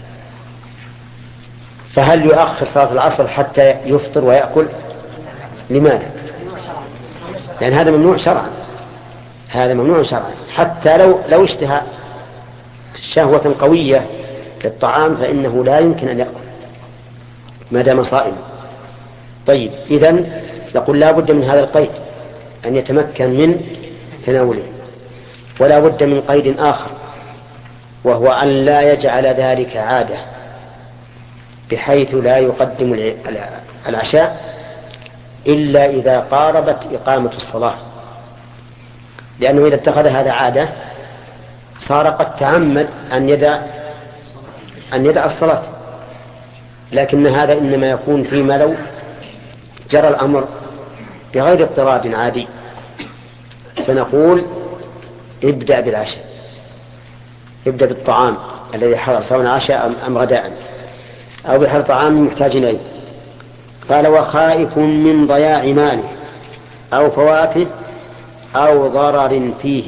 فهل يؤخر صلاة العصر حتى يفطر ويأكل؟ لماذا؟ لأن هذا ممنوع شرعا، هذا ممنوع شرعا. حتى لو لو اشتهى شهوة قوية للطعام فإنه لا يمكن أن يأكل ما دام صائما. طيب، إذن نقول لا بد من هذا القيد أن يتمكن من تناوله، ولا بد من قيد آخر وهو أن لا يجعل ذلك عادة بحيث لا يقدم العشاء إلا إذا قاربت إقامة الصلاة، لأنه إذا اتخذ هذا عادة صار قد تعمد أن يدع أن يدع الصلاة، لكن هذا إنما يكون فيما لو جرى الأمر بغير اضطراب عادي، فنقول ابدأ بالعشاء، ابدأ بالطعام الذي حضر سواء عشاء أم غداء أو بحر طعام محتاج إليه. قال وخائف من ضياع ماله أو فواته أو ضرر فيه.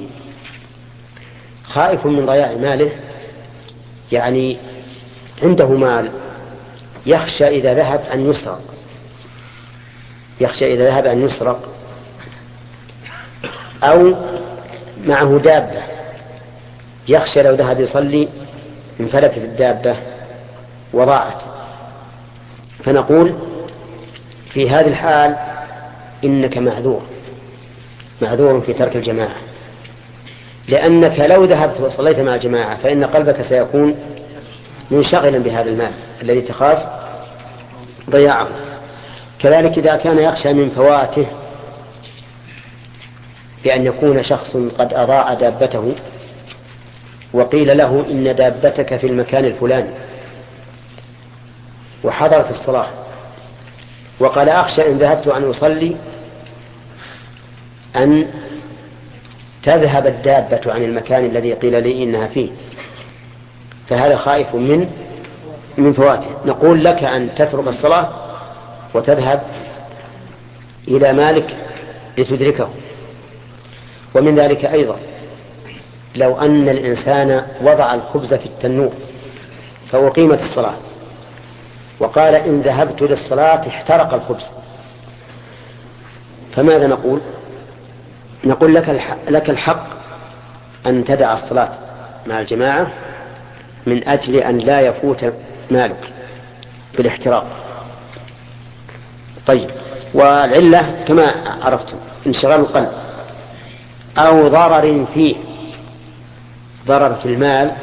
خائف من ضياع ماله يعني عنده مال يخشى إذا ذهب أن يسرق، يخشى إذا ذهب أن يسرق، أو معه دابة يخشى لو ذهب يصلي انفلتت الدابة وضاعت، فنقول في هذه الحال إنك معذور معذور في ترك الجماعة، لأنك لو ذهبت وصليت مع الجماعة فإن قلبك سيكون منشغلا بهذا المال الذي تخاف ضياعه. كذلك إذا كان يخشى من فواته بأن يكون شخص قد أضاع دابته وقيل له إن دابتك في المكان الفلاني وحضرت الصلاة، وقال أخشى إن ذهبت أن أصلي أن تذهب الدابة عن المكان الذي قيل لي إنها فيه، فهذا خائف من من فواته. نقول لك أن تترك الصلاة وتذهب إلى مالك لتدركه. ومن ذلك أيضا لو أن الإنسان وضع الخبز في التنور فأقيمت الصلاة وقال إن ذهبت للصلاة احترق الخبز، فماذا نقول؟ نقول لك الحق, لك الحق أن تدع الصلاة مع الجماعة من أجل أن لا يفوت مالك بالاحتراق. طيب، والعلة كما عرفتم انشغال القلب أو ضرر فيه، ضرر في المال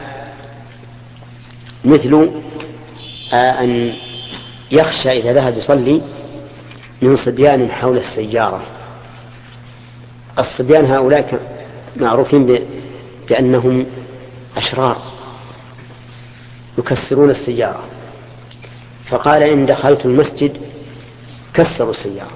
مثل أن يخشى إذا ذهب يصلي من صبيان حول السيارة. الصبيان هؤلاء معروفين بأنهم أشرار يكسرون السيارة، فقال إن دخلت المسجد كسروا السيارة،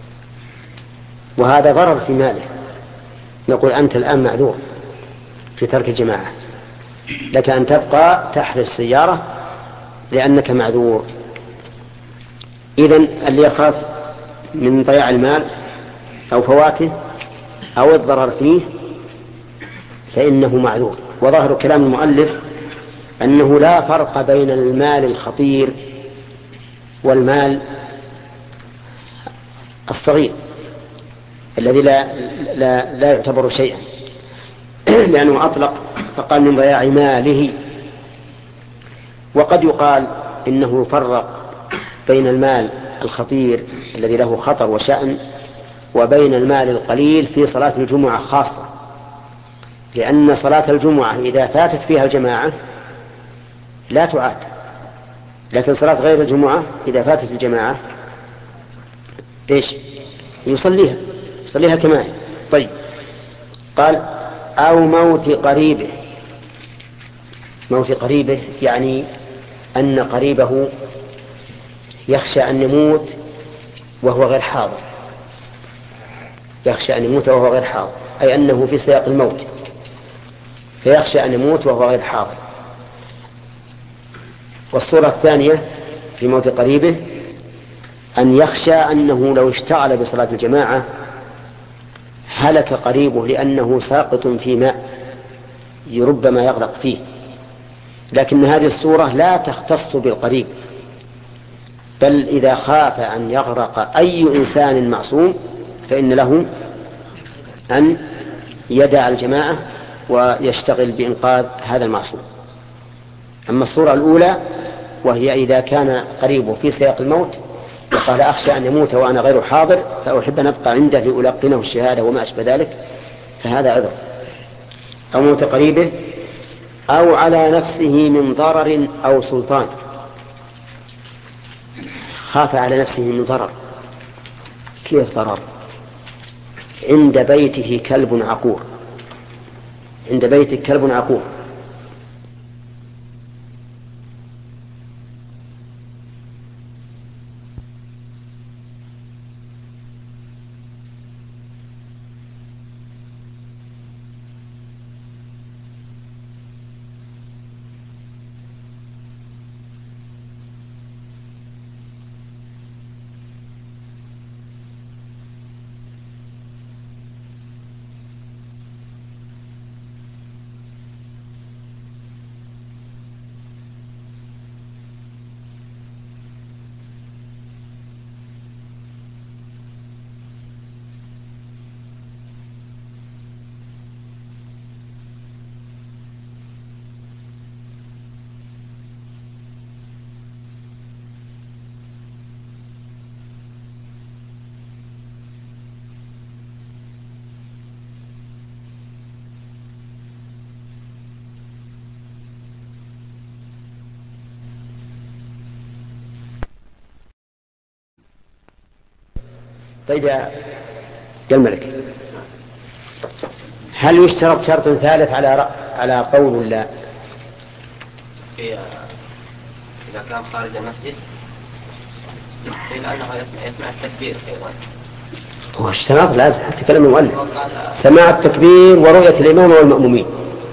وهذا ضرر في ماله. نقول أنت الآن معذور في ترك الجماعة، لك أن تبقى تحت السيارة لأنك معذور. إذن اللي يخاف من ضياع المال أو فواته أو الضرر فيه فإنه معذور. وظاهر كلام المؤلف أنه لا فرق بين المال الخطير والمال الصغير الذي لا, لا, لا يعتبر شيئا، لأنه أطلق فقال من ضياع ماله. وقد يقال إنه فرق بين المال الخطير الذي له خطر وشأن وبين المال القليل في صلاة الجمعة خاصة، لأن صلاة الجمعة إذا فاتت فيها الجماعة لا تعاد، لكن صلاة غير الجمعة إذا فاتت الجماعة إيش يصليها يصليها كما هي. طيب، قال أو موت قريبه. موت قريبه يعني أن قريبه يخشى أن يموت وهو غير حاضر، يخشى أن يموت وهو غير حاضر، أي أنه في سياق الموت فيخشى أن يموت وهو غير حاضر. والصورة الثانية في موت قريبه أن يخشى أنه لو اشتغل بصلاة الجماعة هلك قريبه لأنه ساقط في ماء ربما يغرق فيه، لكن هذه الصورة لا تختص بالقريب، بل إذا خاف أن يغرق أي إنسان معصوم فإن له أن يدع الجماعة ويشتغل بإنقاذ هذا المعصوم. أما الصورة الأولى وهي إذا كان قريبه في سياق الموت وقال أخشى أن يموت وأنا غير حاضر فأحب أن أبقى عنده لألقنه الشهادة وما أشبه ذلك، فهذا عذر. أو موت قريبه أو على نفسه من ضرر أو سلطان، خاف على نفسه من ضرر. كيف ضرر؟ عند بيته كلب عقور، عند بيتك كلب عقور، طيب يا الملك، هل يشترط شرط ثالث على على قول الله؟ إذا كان خارج المسجد إلا أنه يسمع, يسمع التكبير أيضا. هو اشتراط لازم حتى كلام المؤلف سماع التكبير ورؤية الإمام والمأمومين.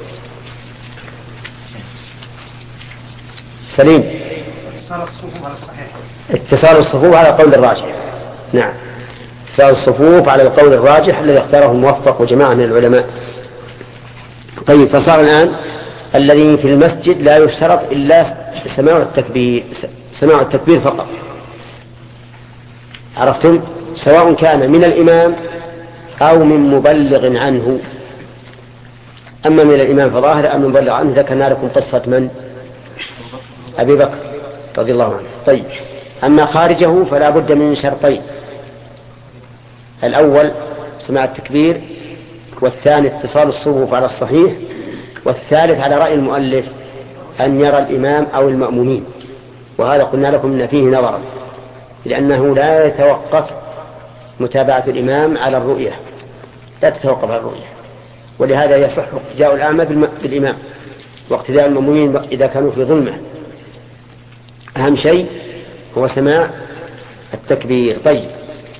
سليم. اتصال الصفوف على الصحيح. اتصال الصفوف على القول الراجح. نعم، اتصال الصفوف على القول الراجح الذي اختاره الموفق وجماعة من العلماء. طيب، فصار الآن الذي في المسجد لا يشترط إلا سماع التكبير، سماع التكبير فقط. عرفتم؟ سواء كان من الإمام أو من مبلغ عنه. أما من الإمام فظاهر، أما من مبلغ عنه ذكرنا لكم قصة من؟ أبي بكر رضي الله عنه. طيب، أما خارجه فلا بد من شرطين: الأول سماع التكبير، والثاني اتصال الصفوف على الصحيح، والثالث على رأي المؤلف أن يرى الإمام أو المأمومين. وهذا قلنا لكم أن فيه نظرا، لأنه لا يتوقف متابعة الإمام على الرؤية، لا تتوقف على الرؤية، ولهذا يصح اقتداء الأعمى بالإمام واقتداء المأمومين إذا كانوا في ظلمة. أهم شيء هو سماع التكبير. طيب،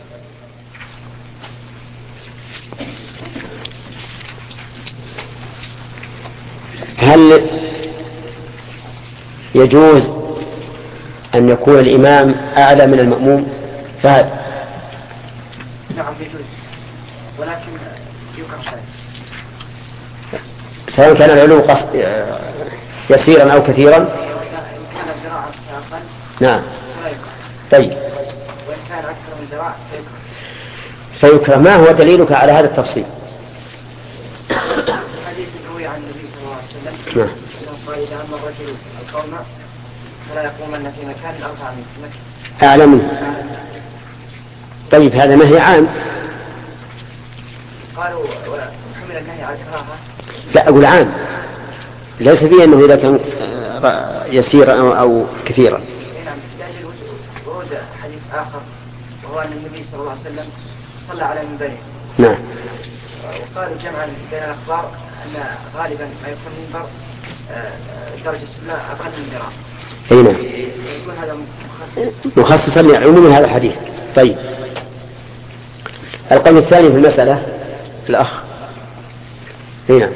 هل يجوز أن يكون الإمام أعلى من المأموم؟ فهد. نعم يجوز، ولكن يكره شيء، سواء كان العلو يسيرا أو كثيرا. إن كان الذراع أقل نعم. فلا يكره. طيب، وإن كان أكثر من ذراع فيكره. فيكره. ما هو دليلك على هذا التفصيل؟ حديث روي عن النبي صلى الله عليه وسلم نعم. قال: إذا أما الرجل القوم فلا يقومن في مكان أرفع منه. أعلى منه. طيب، هذا نهي عام. قالوا وحمل النهي على الكراهة. لا، أقول عام، ليس فيه أنه إذا كان يسيرا أو كثيرا. نعم، لأجل ورود حديث آخر وهو أن النبي صلى الله عليه وسلم صلى على منبره. نعم. وقالوا جمعا بين الأخبار أن غالبا ما يكون منبر درجة السنة أقل من ذراع. أي نعم. يكون هذا مخصص مخصصا لعموم هذا الحديث. طيب، القول الثاني في المسألة الأخ. هنا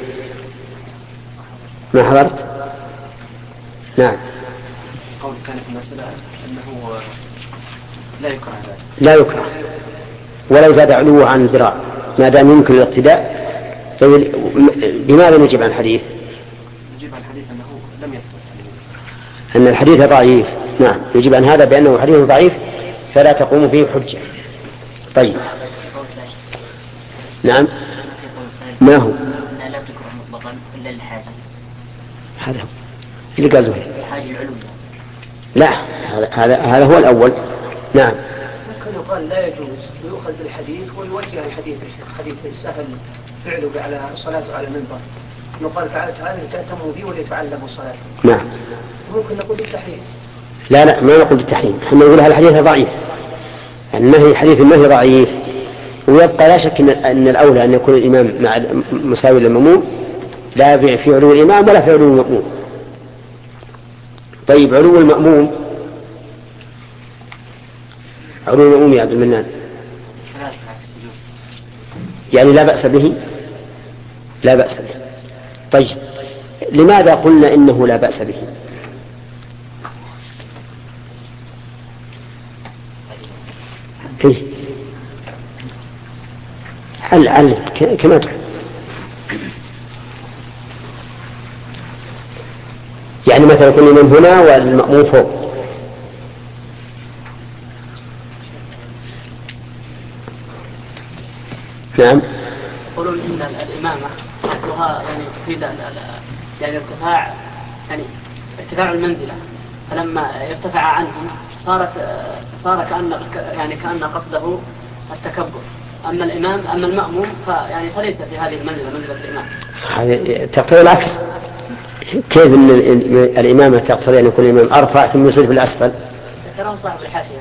ما حضرت؟ نعم. القول الثاني في المسألة أنه لا يكره ذلك. لا يكره ولو زاد علوه عن ذراع. ما دام يمكن الاقتداء. لماذا نجيب عن الحديث؟ نجيب عن الحديث أنه لم يثبت أن الحديث ضعيف. نعم يجيب عن هذا بأنه حديث ضعيف فلا تقوم فيه حجة. طيب نعم ما هو؟ لا تكره مطلقا إلا للحاجة. هذا هو اللي قال زهير. الحاجة العلوم. لا هذا هذا هو الأول. نعم. ممكن يقال لا يجوز ويؤخذ بالحديث ويوجه الحديث الحديث السهل فعله على الصلاة على المنبر. نقال فعلت هذا لتأتموا بي وليتعلموا الصلاة. نعم. ممكن نقول بالتحريم. لا لا ما نقول بالتحريم، احنا نقول هذا الحديث ضعيف. النهي حديث النهي ضعيف، ويبقى لا شك أن الأولى أن يكون الإمام مع مساوي للمأموم، لا في علو الإمام ولا في علو المأموم. طيب علو المأموم، علو المأموم يا عبد المنان يعني لا بأس به؟ لا بأس به. طيب لماذا قلنا إنه لا بأس به؟ كيف؟ هل هل كما تقول يعني مثلا يكون الإمام هنا والمأموم فوق، نعم. يقولون إن الإمامة أصلها يعني تفيد يعني ارتفاع يعني ارتفاع المنزلة، فلما يرتفع عنهم صارت صار كأن يعني كأن قصده التكبر. أما الإمام أما المأموم فيعني فليس في هذه المنزلة منزلة الإمام. تقتضي العكس. كيف أن الإمامة تقتضي أن يكون الإمام أرفع ثم يصير في الأسفل؟ ذكره صاحب الحاشية.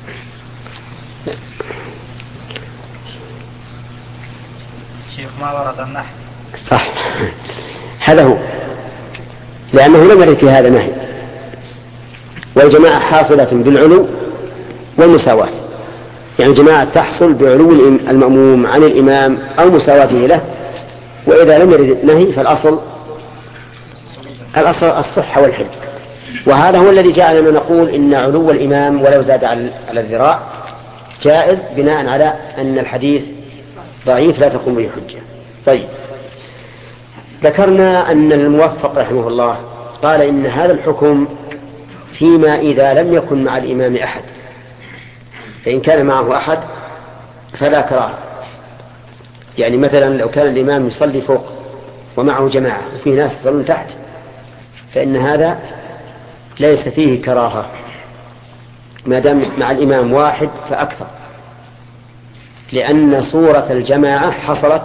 شيخ ما ورد النحو. صح هذا هو، لأنه لم يرد في هذا نهي. والجماعة حاصلة بالعلو والمساواة، يعني جماعة تحصل بعلو المأموم عن الإمام أو مساواته له. وإذا لم يرد النهي فالأصل الأصل الصحة والحل. وهذا هو الذي جعلنا نقول إن علو الإمام ولو زاد على الذراع جائز بناء على أن الحديث ضعيف لا تقوم به حجة. طيب ذكرنا أن الموفق رحمه الله قال إن هذا الحكم فيما إذا لم يكن مع الإمام أحد، فإن كان معه أحد فلا كراهة. يعني مثلا لو كان الإمام يصلي فوق ومعه جماعة وفي ناس يصلون تحت فإن هذا ليس فيه كراهة ما دام مع الإمام واحد فأكثر، لأن صورة الجماعة حصلت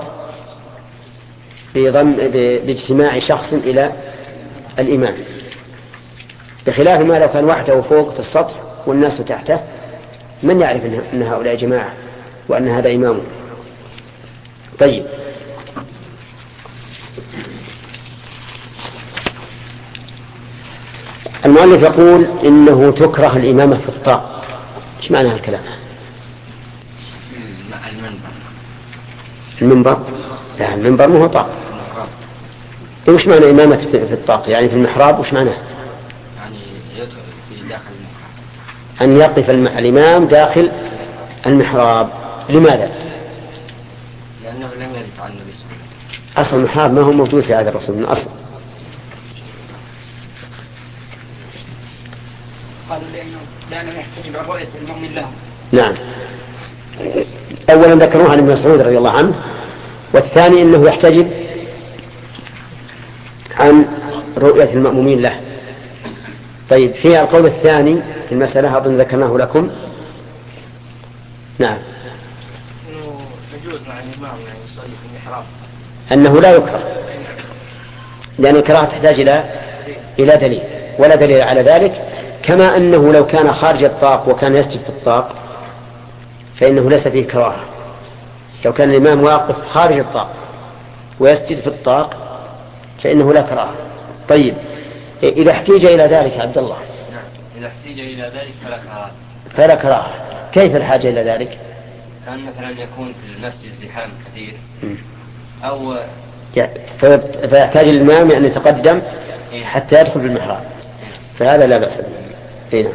بضم باجتماع شخص إلى الإمام، بخلاف ما لو كان وحده فوق في السطح والناس تحته من يعرف أن هؤلاء جماعة وأن هذا إمامه. طيب المؤلف يقول إنه تكره الإمامة في الطاق. إيش معنى هالكلام؟ المنبر؟ لا المنبر مو هو طاق. إيش معنى إمامة في الطاق؟ يعني في المحراب وش معناه؟ يعني يدخل في داخل المحراب، أن يقف الإمام داخل المحراب. لماذا؟ لأنه لم يرد عن النبي صلى الله عليه وسلم. أصل المحراب ما هو موجود في هذا الرسول من أصل. قالوا لأنه لأنه يحتجب عن رؤية المؤمن له. نعم. أولا ذكروها عن ابن مسعود رضي الله عنه، والثاني أنه يحتجب عن رؤية المأمومين له. طيب في القول الثاني في المسألة أظن ذكرناه لكم. نعم. إنه يجوز مع الإمام يعني يصلي في المحراب. أنه لا يكره، لأن الكراهة تحتاج إلى إلى دليل، ولا دليل على ذلك. كما أنه لو كان خارج الطاق وكان يسجد في الطاق فإنه ليس فيه كراهة. لو كان الإمام واقف خارج الطاق ويسجد في الطاق فإنه لا كراهة. طيب إذا احتيج إلى ذلك عبد الله. نعم إذا احتيج إلى ذلك فلا كراهة. فلا كراهة. كيف الحاجة إلى ذلك؟ كان مثلا يكون في المسجد زحام كثير أو فيحتاج الإمام أن يتقدم حتى يدخل في المحراب، فهذا لا بأس به. هنا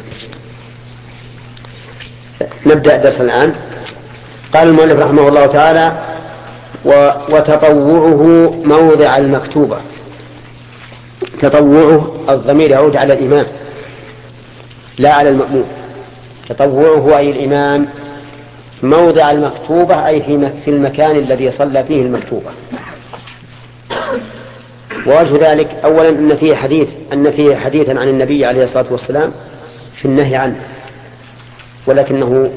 نبدأ درس الآن. قال المؤلف رحمه الله تعالى: وتطوعه موضع المكتوبة. تطوعه الضمير يعود على الإمام لا على المأموم. تطوعه أي الإمام موضع المكتوبة أي في المكان الذي صلى فيه المكتوبة. ووجه ذلك أولا أن فيه حديث أن فيه حديثا عن النبي عليه الصلاة والسلام في النهي عنه، ولكنه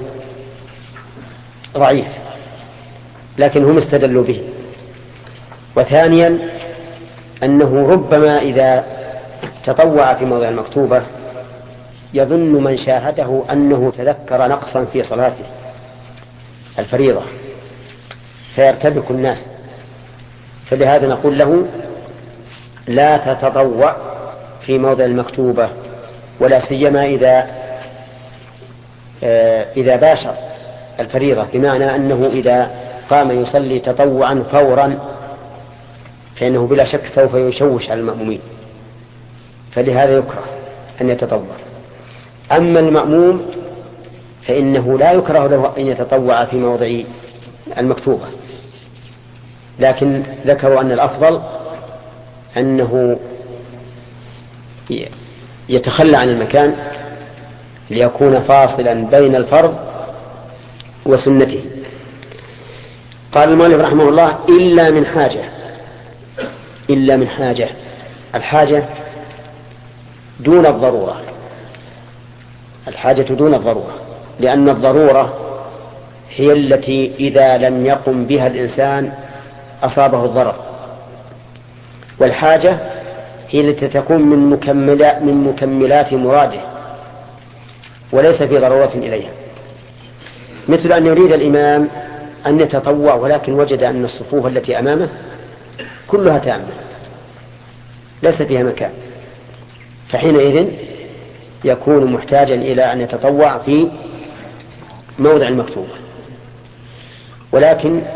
ضعيف لكنهم استدلوا به. وثانيا أنه ربما إذا تطوع في موضع المكتوبة يظن من شاهده أنه تذكر نقصا في صلاته الفريضة فيرتبك الناس، فلهذا نقول له لا تتطوع في موضع المكتوبة، ولا سيما إذا إذا باشر الفريضة، بمعنى أنه إذا قام يصلي تطوعا فورا فإنه بلا شك سوف يشوش على المأمومين، فلهذا يكره أن يتطوع. أما المأموم فإنه لا يكره له أن يتطوع في موضع المكتوبة، لكن ذكروا أن الأفضل أنه يتخلى عن المكان ليكون فاصلا بين الفرض وسنته. قال المؤلف رحمه الله إلا من حاجة. إلا من حاجة، الحاجة دون الضرورة، الحاجة دون الضرورة، لأن الضرورة هي التي إذا لم يقم بها الإنسان أصابه الضرر، والحاجة هي التي تكون من مكملات, من مكملات مراده وليس في ضرورة إليها، مثل أن يريد الإمام أن يتطوع ولكن وجد أن الصفوف التي أمامه كلها تامة ليس فيها مكان، فحينئذ يكون محتاجا إلى أن يتطوع في موضع المكتوبة. ولكن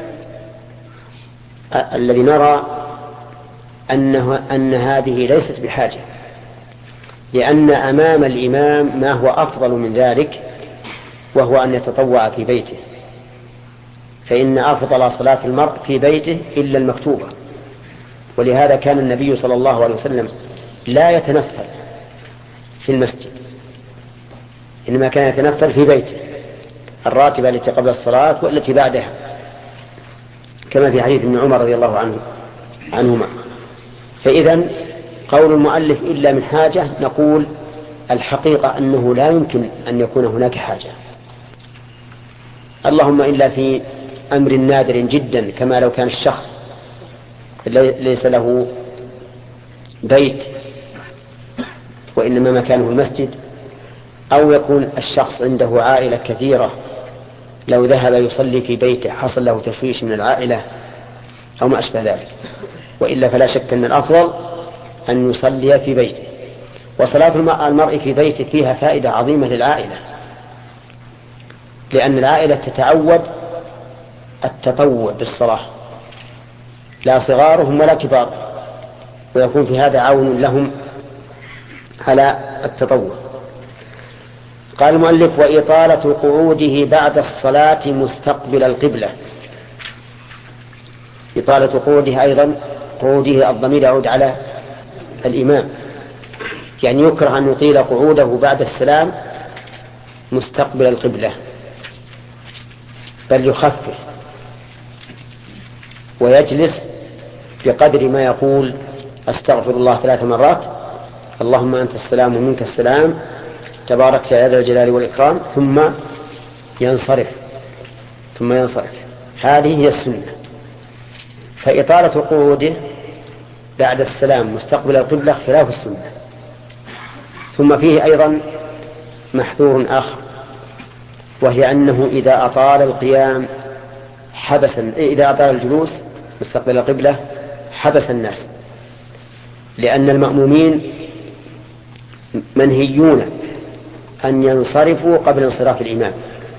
الذي نرى أنه أن هذه ليست بحاجة، لأن أمام الإمام ما هو أفضل من ذلك، وهو أن يتطوع في بيته، فإن أفضل صلاة المرء في بيته إلا المكتوبة. ولهذا كان النبي صلى الله عليه وسلم لا يتنفل في المسجد، إنما كان يتنفل في بيته الراتبة التي قبل الصلاة والتي بعدها، كما في حديث ابن عمر رضي الله عنه عنهما. فإذا قول المؤلف إلا من حاجة، نقول الحقيقة أنه لا يمكن أن يكون هناك حاجة، اللهم إلا في أمر نادر جدا، كما لو كان الشخص ليس له بيت وإنما مكانه المسجد، أو يكون الشخص عنده عائلة كثيرة لو ذهب يصلي في بيته حصل له تشويش من العائلة أو ما أشبه ذلك. وإلا فلا شك أن الأفضل أن يصلي في بيته. وصلاة المرء في بيته فيها فائدة عظيمة للعائلة، لأن العائلة تتعود التطوع بالصلاة، لا صغارهم ولا كبار، ويكون في هذا عون لهم على التطوع. قال المؤلف وإطالة قعوده بعد الصلاة مستقبل القبلة. إطالة قعوده أيضا، قعوده الضمير يعود على الإمام، يعني يكره أن يطيل قعوده بعد السلام مستقبل القبلة، بل يخفف ويجلس بقدر ما يقول أستغفر الله ثلاث مرات، اللهم أنت السلام ومنك السلام تبارك يا ذا الجلال والإكرام، ثم ينصرف ثم ينصرف هذه هي السنة. فإطالة قعوده بعد السلام مستقبل القبلة خلاف السنة. ثم فيه أيضا محذور آخر، وهي أنه إذا أطال القيام حبس، إذا أطال الجلوس مستقبل القبلة حبس الناس، لأن المأمومين منهيون أن ينصرفوا قبل انصراف الإمام،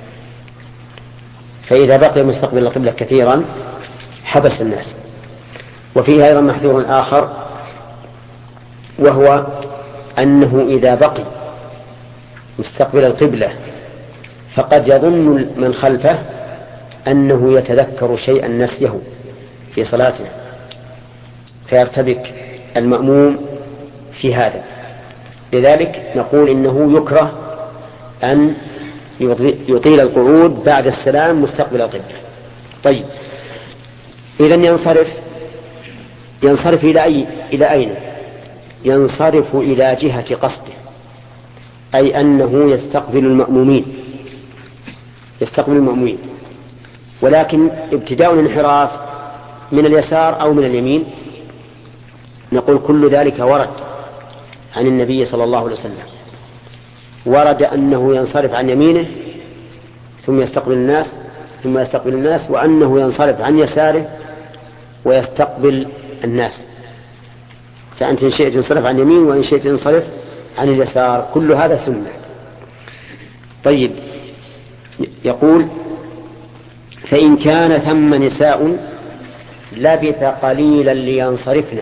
فإذا بقي مستقبل القبلة كثيرا حبس الناس. وفيه أيضا محذور آخر، وهو أنه إذا بقي مستقبل القبلة فقد يظن من خلفه أنه يتذكر شيئا نسيه في صلاته فيرتبك المأموم في هذا. لذلك نقول إنه يكره أن يطيل القعود بعد السلام مستقبل القبلة. طيب، إذن ينصرف ينصرف إلى أي إلى أين؟ ينصرف إلى جهة قصده، أي أنه يستقبل المأمومين يستقبل المأمومين ولكن ابتداء الانحراف من اليسار أو من اليمين نقول كل ذلك ورد عن النبي صلى الله عليه وسلم. ورد أنه ينصرف عن يمينه ثم يستقبل الناس ثم يستقبل الناس وأنه ينصرف عن يساره ويستقبل الناس. فأنت إن شئت ينصرف عن يمين وإن شئت ينصرف عن اليسار، كل هذا سنة. طيب، يقول فإن كان ثم نساء لبث قليلا لينصرفن.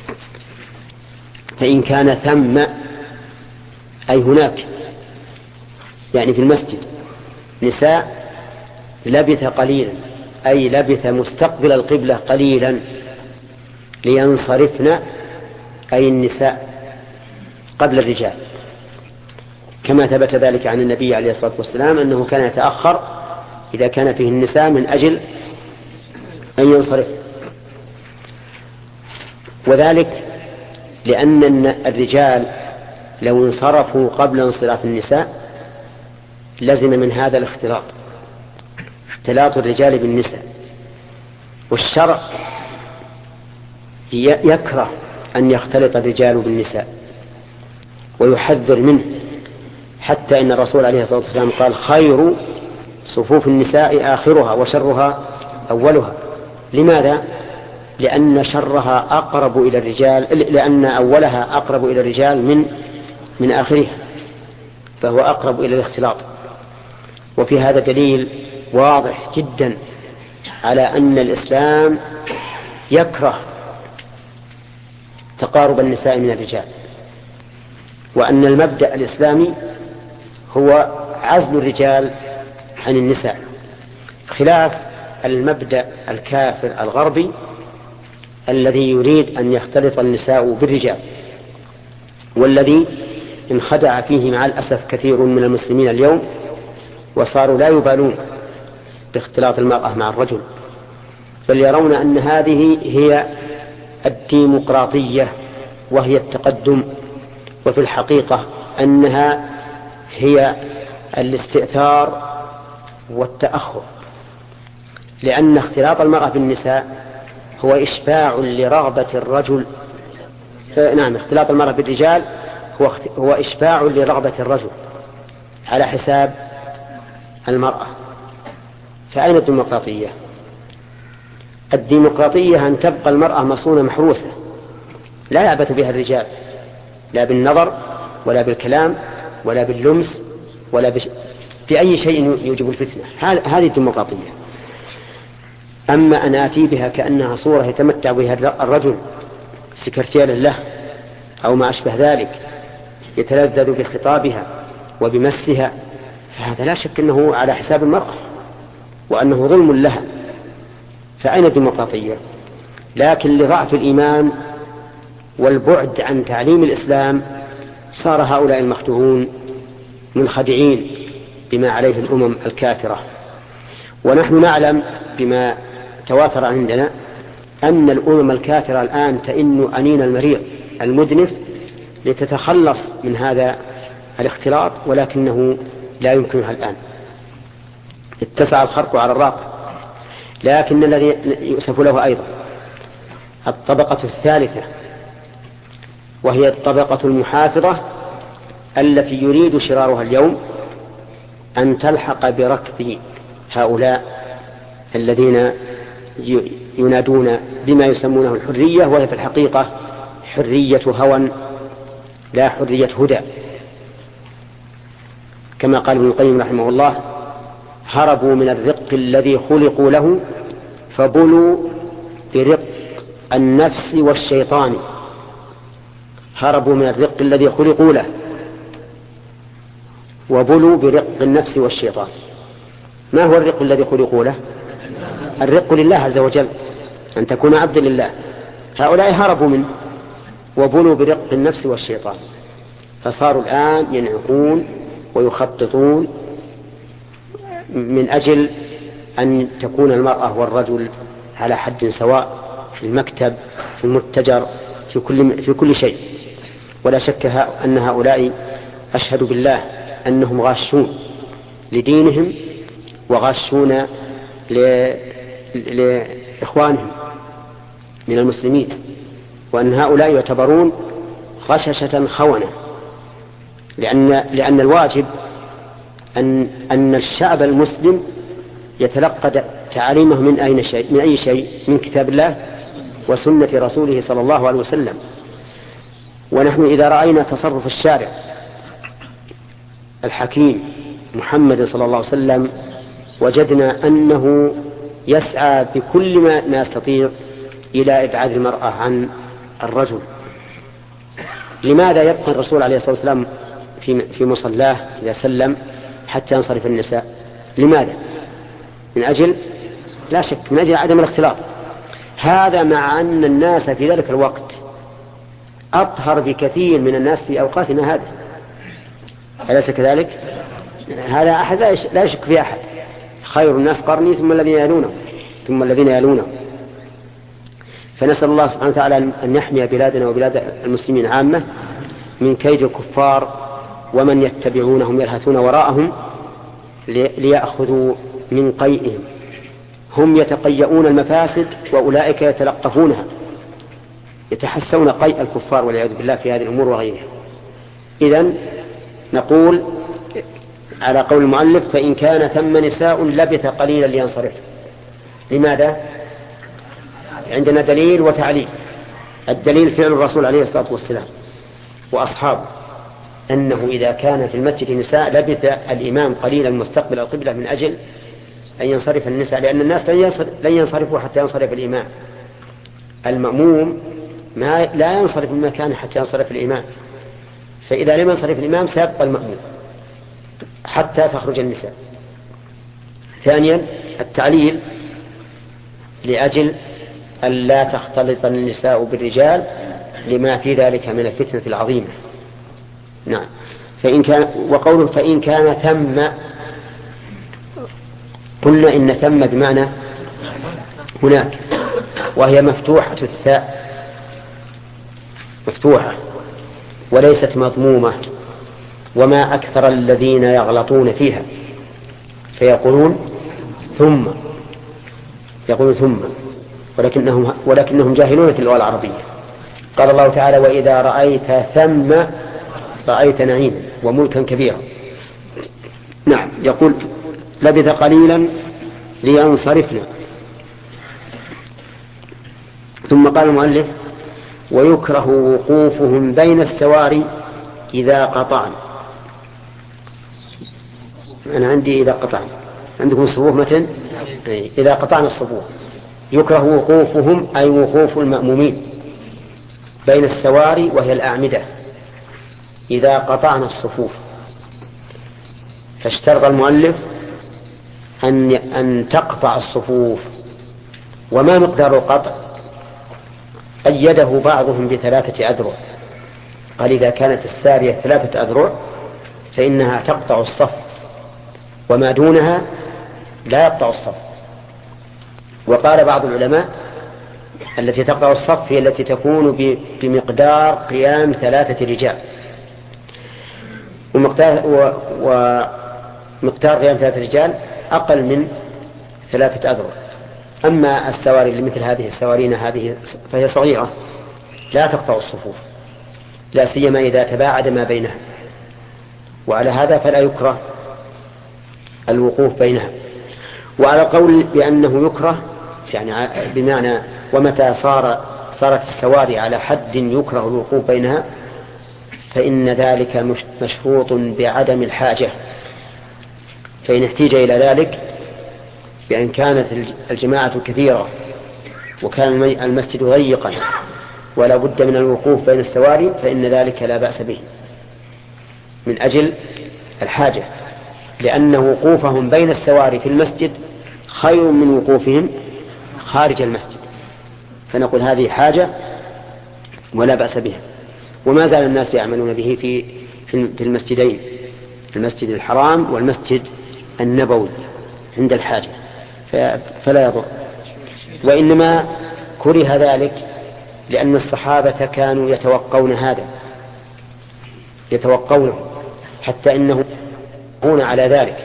فإن كان ثم أي هناك، يعني في المسجد، نساء لبث قليلا أي لبث مستقبل القبلة قليلا لينصرفن، أي النساء قبل الرجال، كما ثبت ذلك عن النبي عليه الصلاة والسلام أنه كان يتأخر إذا كان فيه النساء من أجل أن ينصرف. وذلك لأن الرجال لو انصرفوا قبل انصراف النساء لزم من هذا الاختلاط، اختلاط الرجال بالنساء، والشرع يكره أن يختلط الرجال بالنساء ويحذر منه، حتى إن الرسول عليه الصلاة والسلام قال خير صفوف النساء آخرها وشرها أولها. لماذا؟ لأن شرها أقرب إلى الرجال، لأن أولها أقرب إلى الرجال من من آخرها، فهو أقرب إلى الاختلاط. وفي هذا دليل واضح جدا على أن الإسلام يكره تقارب النساء من الرجال، وأن المبدأ الإسلامي هو عزل الرجال عن النساء، خلاف المبدأ الكافر الغربي الذي يريد أن يختلط النساء بالرجال، والذي انخدع فيه مع الأسف كثير من المسلمين اليوم، وصاروا لا يبالون باختلاط المرأة مع الرجل، بل يرون أن هذه هي الديمقراطية وهي التقدم، وفي الحقيقة أنها هي الاستئثار والتأخر، لأن اختلاط المرأة بالنساء هو إشباع لرغبة الرجل. نعم، اختلاط المرأة بالرجال هو هو إشباع لرغبة الرجل على حساب المرأة. فأين الديمقراطية؟ الديمقراطية أن تبقى المرأة مصونة محروسة لا يعبث بها الرجال، لا بالنظر ولا بالكلام ولا باللمس ولا بش... بأي شيء يوجب الفتنة. هذه الديمقراطية. أما أن آتي بها كأنها صورة يتمتع بها الرجل سكرتيرا له أو ما أشبه ذلك، يتلذذ بخطابها وبمسها، فهذا لا شك أنه على حساب المرأة وأنه ظلم لها. فأين الديمقراطية؟ لكن لضعف الإيمان والبعد عن تعليم الإسلام صار هؤلاء المخدوعون منخدعين بما عليه الأمم الكافرة. ونحن نعلم بما تواتر عندنا أن الأمم الكافرة الآن تئن أنين المريض المدنف لتتخلص من هذا الاختلاط، ولكنه لا يمكنها الآن، اتسع الخرق على الراق. لكن الذي يؤسف له أيضا الطبقة الثالثة، وهي الطبقة المحافظة التي يريد شرارها اليوم أن تلحق بركب هؤلاء الذين ينادون بما يسمونه الحرية، وهي في الحقيقة حرية هوى لا حرية هدى. كما قال ابن القيم رحمه الله: هربوا من الرق الذي خلقوا له فبلوا برق النفس والشيطان. هربوا من الرق الذي خلقوا له وبلوا برق النفس والشيطان. ما هو الرق الذي خلقوا له؟ الرق لله عز وجل، أن تكون عبدا لله. هؤلاء هربوا منه وبلوا برق النفس والشيطان، فصاروا الآن ينعقون ويخططون من أجل أن تكون المرأة والرجل على حد سواء في المكتب، في المتجر، في كل, في كل شيء. ولا شك أن هؤلاء أشهد بالله أنهم غاشون لدينهم وغاشون لإخوانهم من المسلمين، وأن هؤلاء يعتبرون غششة خونة، لأن, لأن الواجب أن, أن الشعب المسلم يتلقى تعاليمه من أي شيء من أي شيء من كتاب الله وسنة رسوله صلى الله عليه وسلم. ونحن إذا رأينا تصرف الشارع الحكيم محمد صلى الله عليه وسلم وجدنا أنه يسعى بكل ما يستطيع إلى إبعاد المرأة عن الرجل. لماذا يبقى الرسول عليه الصلاة والسلام في في مصلاه إذا سلم حتى ينصرف النساء؟ لماذا؟ من أجل لا شك من أجل عدم الاختلاط. هذا مع أن الناس في ذلك الوقت أطهر بكثير من الناس في أوقاتنا هذه، أليس كذلك؟ هذا أحد لا يشك في أحد. خير الناس قرني ثم الذين يلونه ثم الذين يلونه. فنسأل الله سبحانه وتعالى أن يحمي بلادنا وبلاد المسلمين عامة من كيد الكفار ومن يتبعونهم يلهثون وراءهم ليأخذوا من قيئهم. هم يتقيؤون المفاسد وأولئك يتلقفونها، يتحسون قيء الكفار والعياذ بالله في هذه الأمور وغيرها. إذن نقول على قول المؤلف: فإن كان ثم نساء لبث قليلا لينصرف. لماذا؟ عندنا دليل وتعليل. الدليل فعل الرسول عليه الصلاة والسلام وأصحابه، أنه إذا كان في المسجد نساء لبث الإمام قليلا مستقبل القبلة من أجل أن ينصرف النساء، لأن الناس لن ينصرفوا حتى ينصرف الإمام. المأموم ما لا ينصرف من مكانه حتى ينصرف الإمام، فإذا لم ينصرف الإمام سيبقى المأموم حتى تخرج النساء. ثانيا التعليل لأجل أن لا تختلط النساء بالرجال لما في ذلك من الفتنة العظيمة. نعم. فإن كان وقوله فإن كان ثم، قلنا إن ثم بمعنى هناك، وهي مفتوحة الثاء، مفتوحة وليست مضمومة، وما أكثر الذين يغلطون فيها فيقولون ثم، يقولون ثم ولكنهم, ولكنهم جاهلون في اللغة العربية. قال الله تعالى: وإذا رأيت ثم رأيت نعيما وملكا كبيرا. نعم. يقول: لبث قليلا لينصرفنا. ثم قال المؤلف: ويكره وقوفهم بين السواري إذا قطعن. أنا عندي إذا قطعن، عندكم الصفوف متن؟ إذا قطعن الصفوف. يكره وقوفهم أي وقوف المأمومين بين السواري وهي الأعمدة إذا قطعن الصفوف. فاشترط المؤلف أن أن تقطع الصفوف. وما مقدار القطع؟ قيده بعضهم بثلاثة أذرع. قال: إذا كانت السارية ثلاثة أذرع فإنها تقطع الصف، وما دونها لا يقطع الصف. وقال بعض العلماء: التي تقطع الصف هي التي تكون بمقدار قيام ثلاثة رجال، ومقدار, ومقدار قيام ثلاثة رجال أقل من ثلاثة أذرع. أما السواري اللي مثل هذه السوارين هذه فهي صغيرة لا تقطع الصفوف، لا سيما إذا تباعد ما بينها، وعلى هذا فلا يكره الوقوف بينها. وعلى قول بأنه يكره يعني بمعنى ومتى صار صارت السواري على حد يكره الوقوف بينها فإن ذلك مشروط بعدم الحاجة. فإن احتيج إلى ذلك بأن كانت الجماعة كثيرة وكان المسجد ضيقا ولا بد من الوقوف بين السواري فإن ذلك لا بأس به من أجل الحاجة، لأن وقوفهم بين السواري في المسجد خير من وقوفهم خارج المسجد. فنقول هذه حاجة ولا بأس بها. وما زال الناس يعملون به في في المسجدين، المسجد الحرام والمسجد النبوي عند الحاجة، فلا يضر. وإنما كره ذلك لأن الصحابة كانوا يتوقون هذا، يتوقونه حتى إنه يقون على ذلك،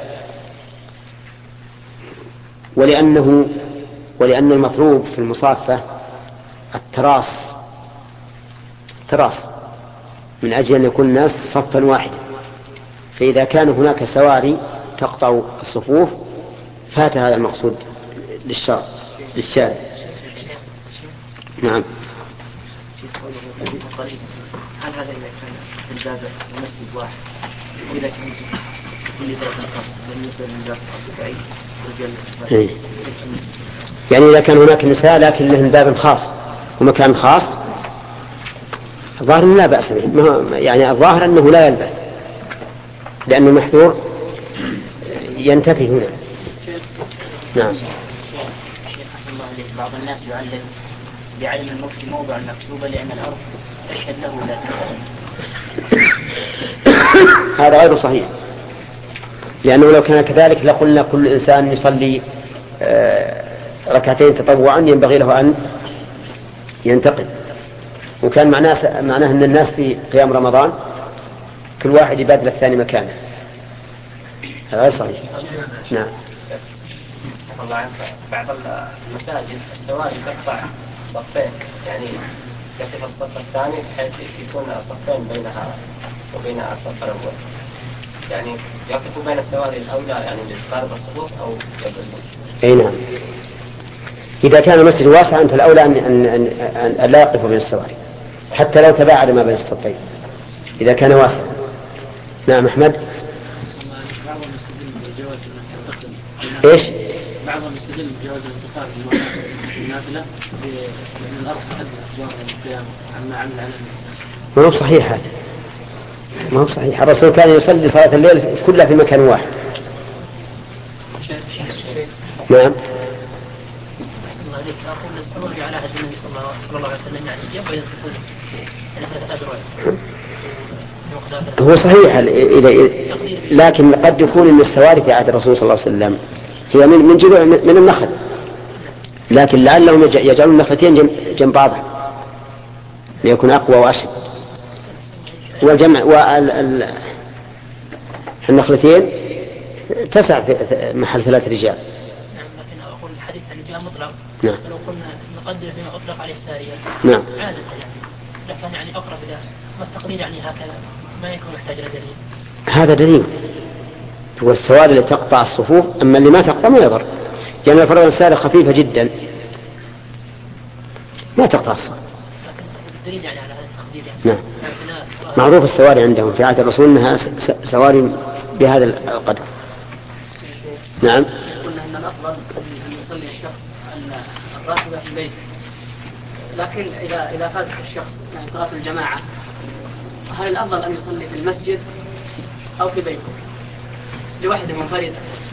ولأنه ولأن المطلوب في المصافة التراص تراص من أجل أن يكون الناس صفا واحدا، فإذا كان هناك سواري تقطع الصفوف فات هذا المقصود للشارع للشارع. نعم. هل هذا إذا كان في الباب مسجد واحد وإذا كان كل ذات خاص بالنسبة للباب الصفعي رجال يعني إذا كان هناك نساء لكن لهم باب خاص ومكان خاص الظاهر لا بأس به، يعني الظاهر أنه لا يلبس لأنه محذور ينتفي هنا. نعم. شيخ حسن الله عليك، بعض الناس يعلل بعلم المفتي موضع المكتوبة لأن الأرض تشهد له لا تشهد. هذا غير صحيح، لأنه لو كان كذلك لقلنا كل إنسان يصلي ركعتين تطوعا ينبغي له أن ينتقل، وكان معناه معناه أن الناس في قيام رمضان كل واحد يبادل الثاني مكانه، هذا غير صحيح. نعم. بعض المساجد السواري تقطع صفين، يعني يقف الصف الثاني بحيث يكون صفين بينها وبين الصف الأول، يعني يقف بين السواري الأولى يعني لتقارب الصفوف أو يبدو. أي نعم. إذا كان المسجد واسعا فالأولى أن, أن, أن, أن لا يقف بين السواري حتى لو تباعد ما بين الصفين إذا كان واسعا. نعم أحمد. إيش؟ بعضهم يستدل بجواز الانتقال في النافلة لأن الأرض تحدث أخبار القيامة عما عمل على الناس. ما هو صحيح هذا، ما هو صحيح. الرسول كان يصلي صلاة الليل كلها في مكان واحد. نعم. الله عليك، أقول السواري على عهد النبي صلى الله عليه وسلم يعني يبعد الدخول يعني ثلاثة أدرار. هو صحيح إذا لكن قد يكون ان السواري في عهد الرسول صلى الله عليه وسلم هي من من جذوع من النخل، لكن لعلهم يجعلون النخلتين جنب بعضها ليكون اقوى واشد، والجمع والنخلتين تسع في محل ثلاث رجال. نعم، لكن اقول الحديث عن جاء مطلق. نعم. لو قلنا نقدر بما اطلق عليه الساريه. نعم. عادة يعني لكن يعني اقرب الى ما التقدير يعني هكذا ما يكون محتاج إلى دليل. هذا دليل. هو السواري اللي تقطع الصفوف، أما اللي ما تقطع ما يضر، يعني لو فرضنا الساري خفيفة جدا ما تقطع الصف. لكن الدليل يعني على هذا التقدير يعني. نعم. معروف السواري عندهم في عهد الرسول أنها سواري بهذا القدر. نعم. قلنا أن الأفضل أن يصلي الشخص أن الراتبة في البيت، لكن إذا إذا فات الشخص يعني صلاة الجماعة هل الأفضل أن يصلي في المسجد أو في بيته لوحده منفرد؟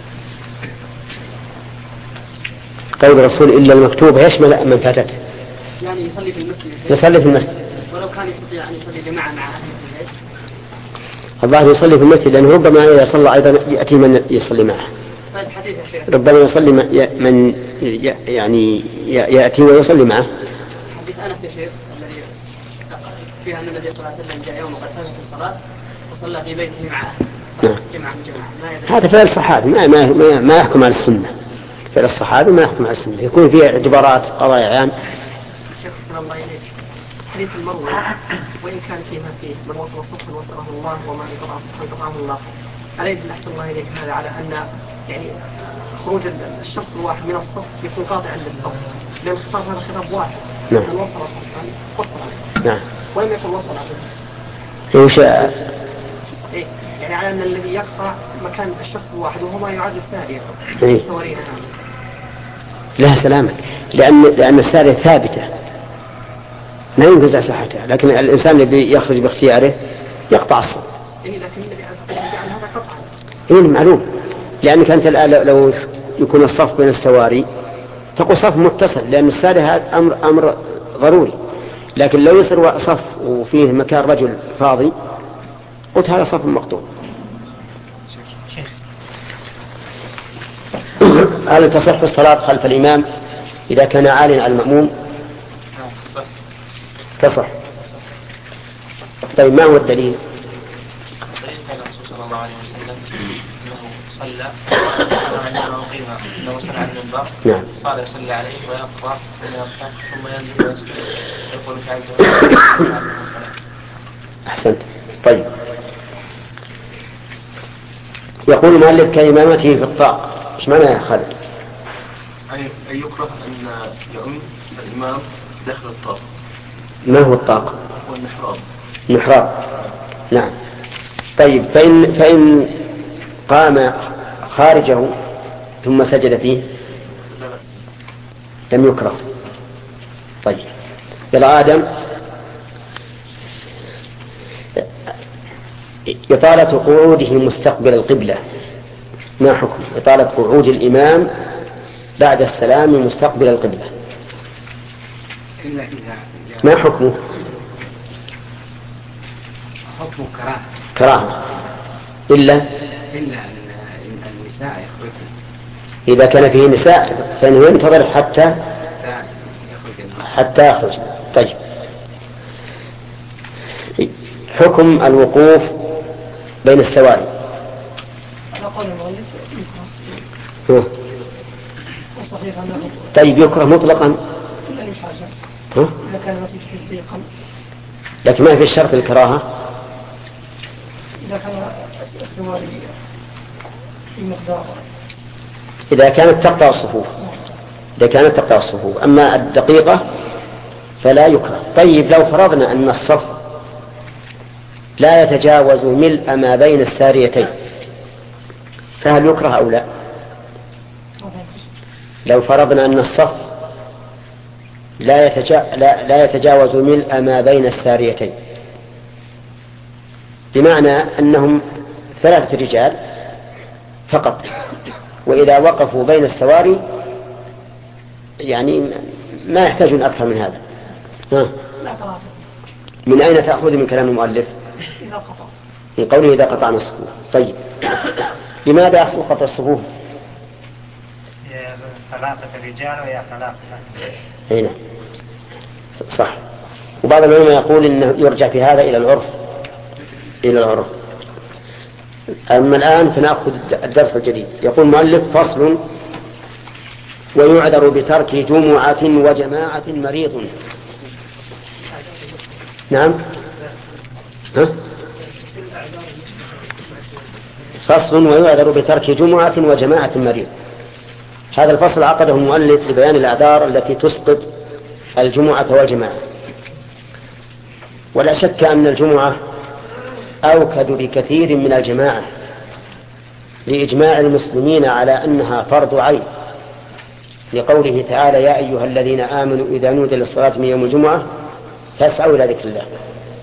قول الرسول إلا المكتوب يشمل من فاتته، يعني يصلي في المسجد يصلي في المسجد ولو كان يستطيع أن يصلي جماعة مع أهله في البيت. الظاهر يصلي في المسجد لأنه ربما إذا صلى أيضا يأتي من يصلي معه. طيب حديث يا شيخ. ربما يصلي من يعني يأتي ويصلي معه. حديث أنس يا شيخ الذي فيها أن النبي صلى الله عليه وسلم جاء يوم وقد فات في الصلاة وصلى في بيته مع أهله. نعم. جماعة جماعة. هذا فعل الصحابي ما ما ما يحكم على السنة. فعل الصحابي ما يحكم على السنة، يكون فيه اعتبارات قضايا عام. شيخ صلى الله عليه حديث المروي وإن كان فيما فيه من وصل صفا وصله الله وما انقطع صفا انقطعه الله، ألا يدل أحسن الله إليك هذا على أن يعني خروج الشخص الواحد من الصف يكون قاطعا للصف، لأن الخطاب هذا خطاب واحد. نعم. من وصل صفا وصل. نعم. ولم يكن وصل عبده. وش إيه يعني على أن الذي يقطع مكان الشخص الواحد وهو ما يعد السارية. إيه. سوارينا لها سلامة، لأن لأن السارية ثابتة لا ينقطع صحتها، لكن الإنسان اللي يخرج باختياره يقطع الصف. إيه لكن الذي عن هذا قطعا. إيه معلوم، لأنك أنت الآن لو يكون الصف بين السواري تقول صف متصل، لأن السادة هذا أمر, أمر ضروري. لكن لو يصير صف وفيه مكان رجل فاضي قلت هذا صف مقطوع. هل تصح الصلاة خلف الإمام إذا كان عاليا على المأموم؟ تصح. طيب ما هو الدليل؟ قال الرسول صلى الله عليه وسلم انه صلى انه قيم انه صلى على المنبر. نعم. صار يصلي عليه ويقرا ثم يركع ثم ينزل ويسجد ويقول تعالى. احسنت. طيب يقول المؤلف كإمامته في الطاق، ايش معنى يا خالد؟ أي يكره أن يؤم الإمام داخل الطاق. ما هو الطاق؟ هو المحراب. المحراب. نعم. طيب فإن, فإن قام خارجه ثم سجد فيه لم يكره. طيب يلا آدم، إطالة قعوده مستقبل القبلة ما حكم إطالة قعود الإمام بعد السلام مستقبل القبلة؟ ما حكمه؟ حكم كراهة. كراهة إلا إلا أن النساء يخرجن. إذا كان فيه نساء فإنه ينتظر حتى حتى يخرج. طيب حكم الوقوف بين السواري. طيب يكره مطلقا. لكن ما في الشرط الكراهة. إذا كانت تقطع الصفوف إذا كانت تقطع الصفوف أما الدقيقة فلا يكره. طيب لو فرضنا أن الصف لا يتجاوز ملء ما بين الساريتين فهل يكره أو لا؟ لو فرضنا أن الصف لا, يتجا... لا... لا يتجاوز ملء ما بين الساريتين، بمعنى أنهم ثلاثة رجال فقط، وإذا وقفوا بين السواري يعني ما يحتاجون أكثر من هذا. ها. من أين تأخذ من كلام المؤلف؟ من قوله إذا قطعنا الصفوف. طيب لماذا يحصل قطع الصفوف؟ ثلاثة رجال ويا ثلاثة. هنا صح. وبعض العلماء يقول إنه يرجع في هذا إلى العرف إلى العرف. أما الآن فنأخذ الدرس الجديد. يقول المؤلف فصل: ويعذر بترك جمعة وجماعة مريض. نعم. ها؟ فصل: ويعذر بترك جمعة وجماعة مريض. هذا الفصل عقده المؤلف لبيان الأعذار التي تسقط الجمعة والجماعة. ولا شك أن الجمعة أوكد بكثير من الجماعة لإجماع المسلمين على أنها فرض عين، لقوله تعالى: يا أيها الذين آمنوا إذا نودي للصلاة من يوم الجمعة فاسعوا إلى ذكر الله.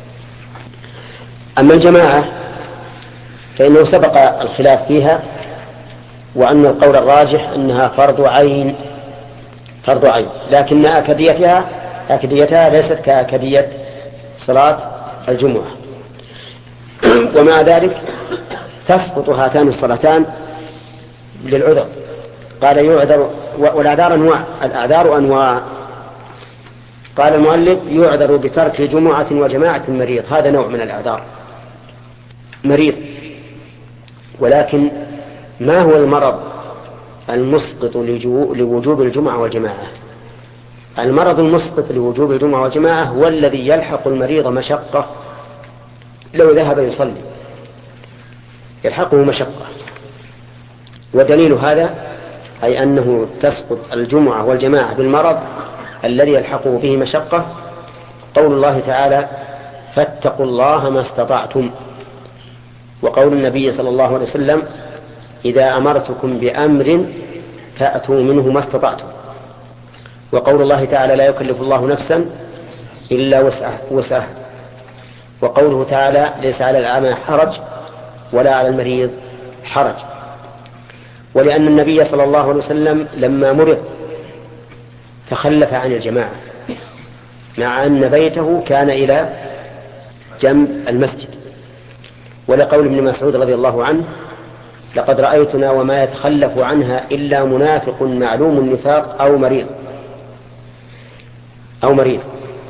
أما الجماعة فإنه سبق الخلاف فيها، وأن القول الراجح أنها فرض عين فرض عين لكن أكديتها أكديتها ليست كأكدية صلاة الجمعة. ومع ذلك تسقط هاتان الصلاتان للعذر. قال يعذر، والأعذار أنواع الأعذار أنواع قال المؤلف: يعذر بترك جمعة وجماعة مريض. هذا نوع من الأعذار، مريض. ولكن ما هو المرض المسقط لوجوب الجمعة والجماعة؟ المرض المسقط لوجوب الجمعة والجماعة هو الذي يلحق المريض مشقة لو ذهب يصلي، يلحقه مشقة. ودليل هذا أي أنه تسقط الجمعة والجماعة بالمرض الذي يلحقه به مشقة قول الله تعالى: فاتقوا الله ما استطعتم. وقول النبي صلى الله عليه وسلم: إذا أمرتكم بأمر فأتوا منه ما استطعتم. وقول الله تعالى: لا يكلف الله نفسا إلا وسعها. وقوله تعالى: ليس على الأعمى حرج ولا على المريض حرج. ولأن النبي صلى الله عليه وسلم لما مرض تخلف عن الجماعة مع أن بيته كان إلى جنب المسجد، ولقول ابن مسعود رضي الله عنه: لقد رأيتنا وما يتخلف عنها إلا منافق معلوم النفاق أو مريض أو مريض.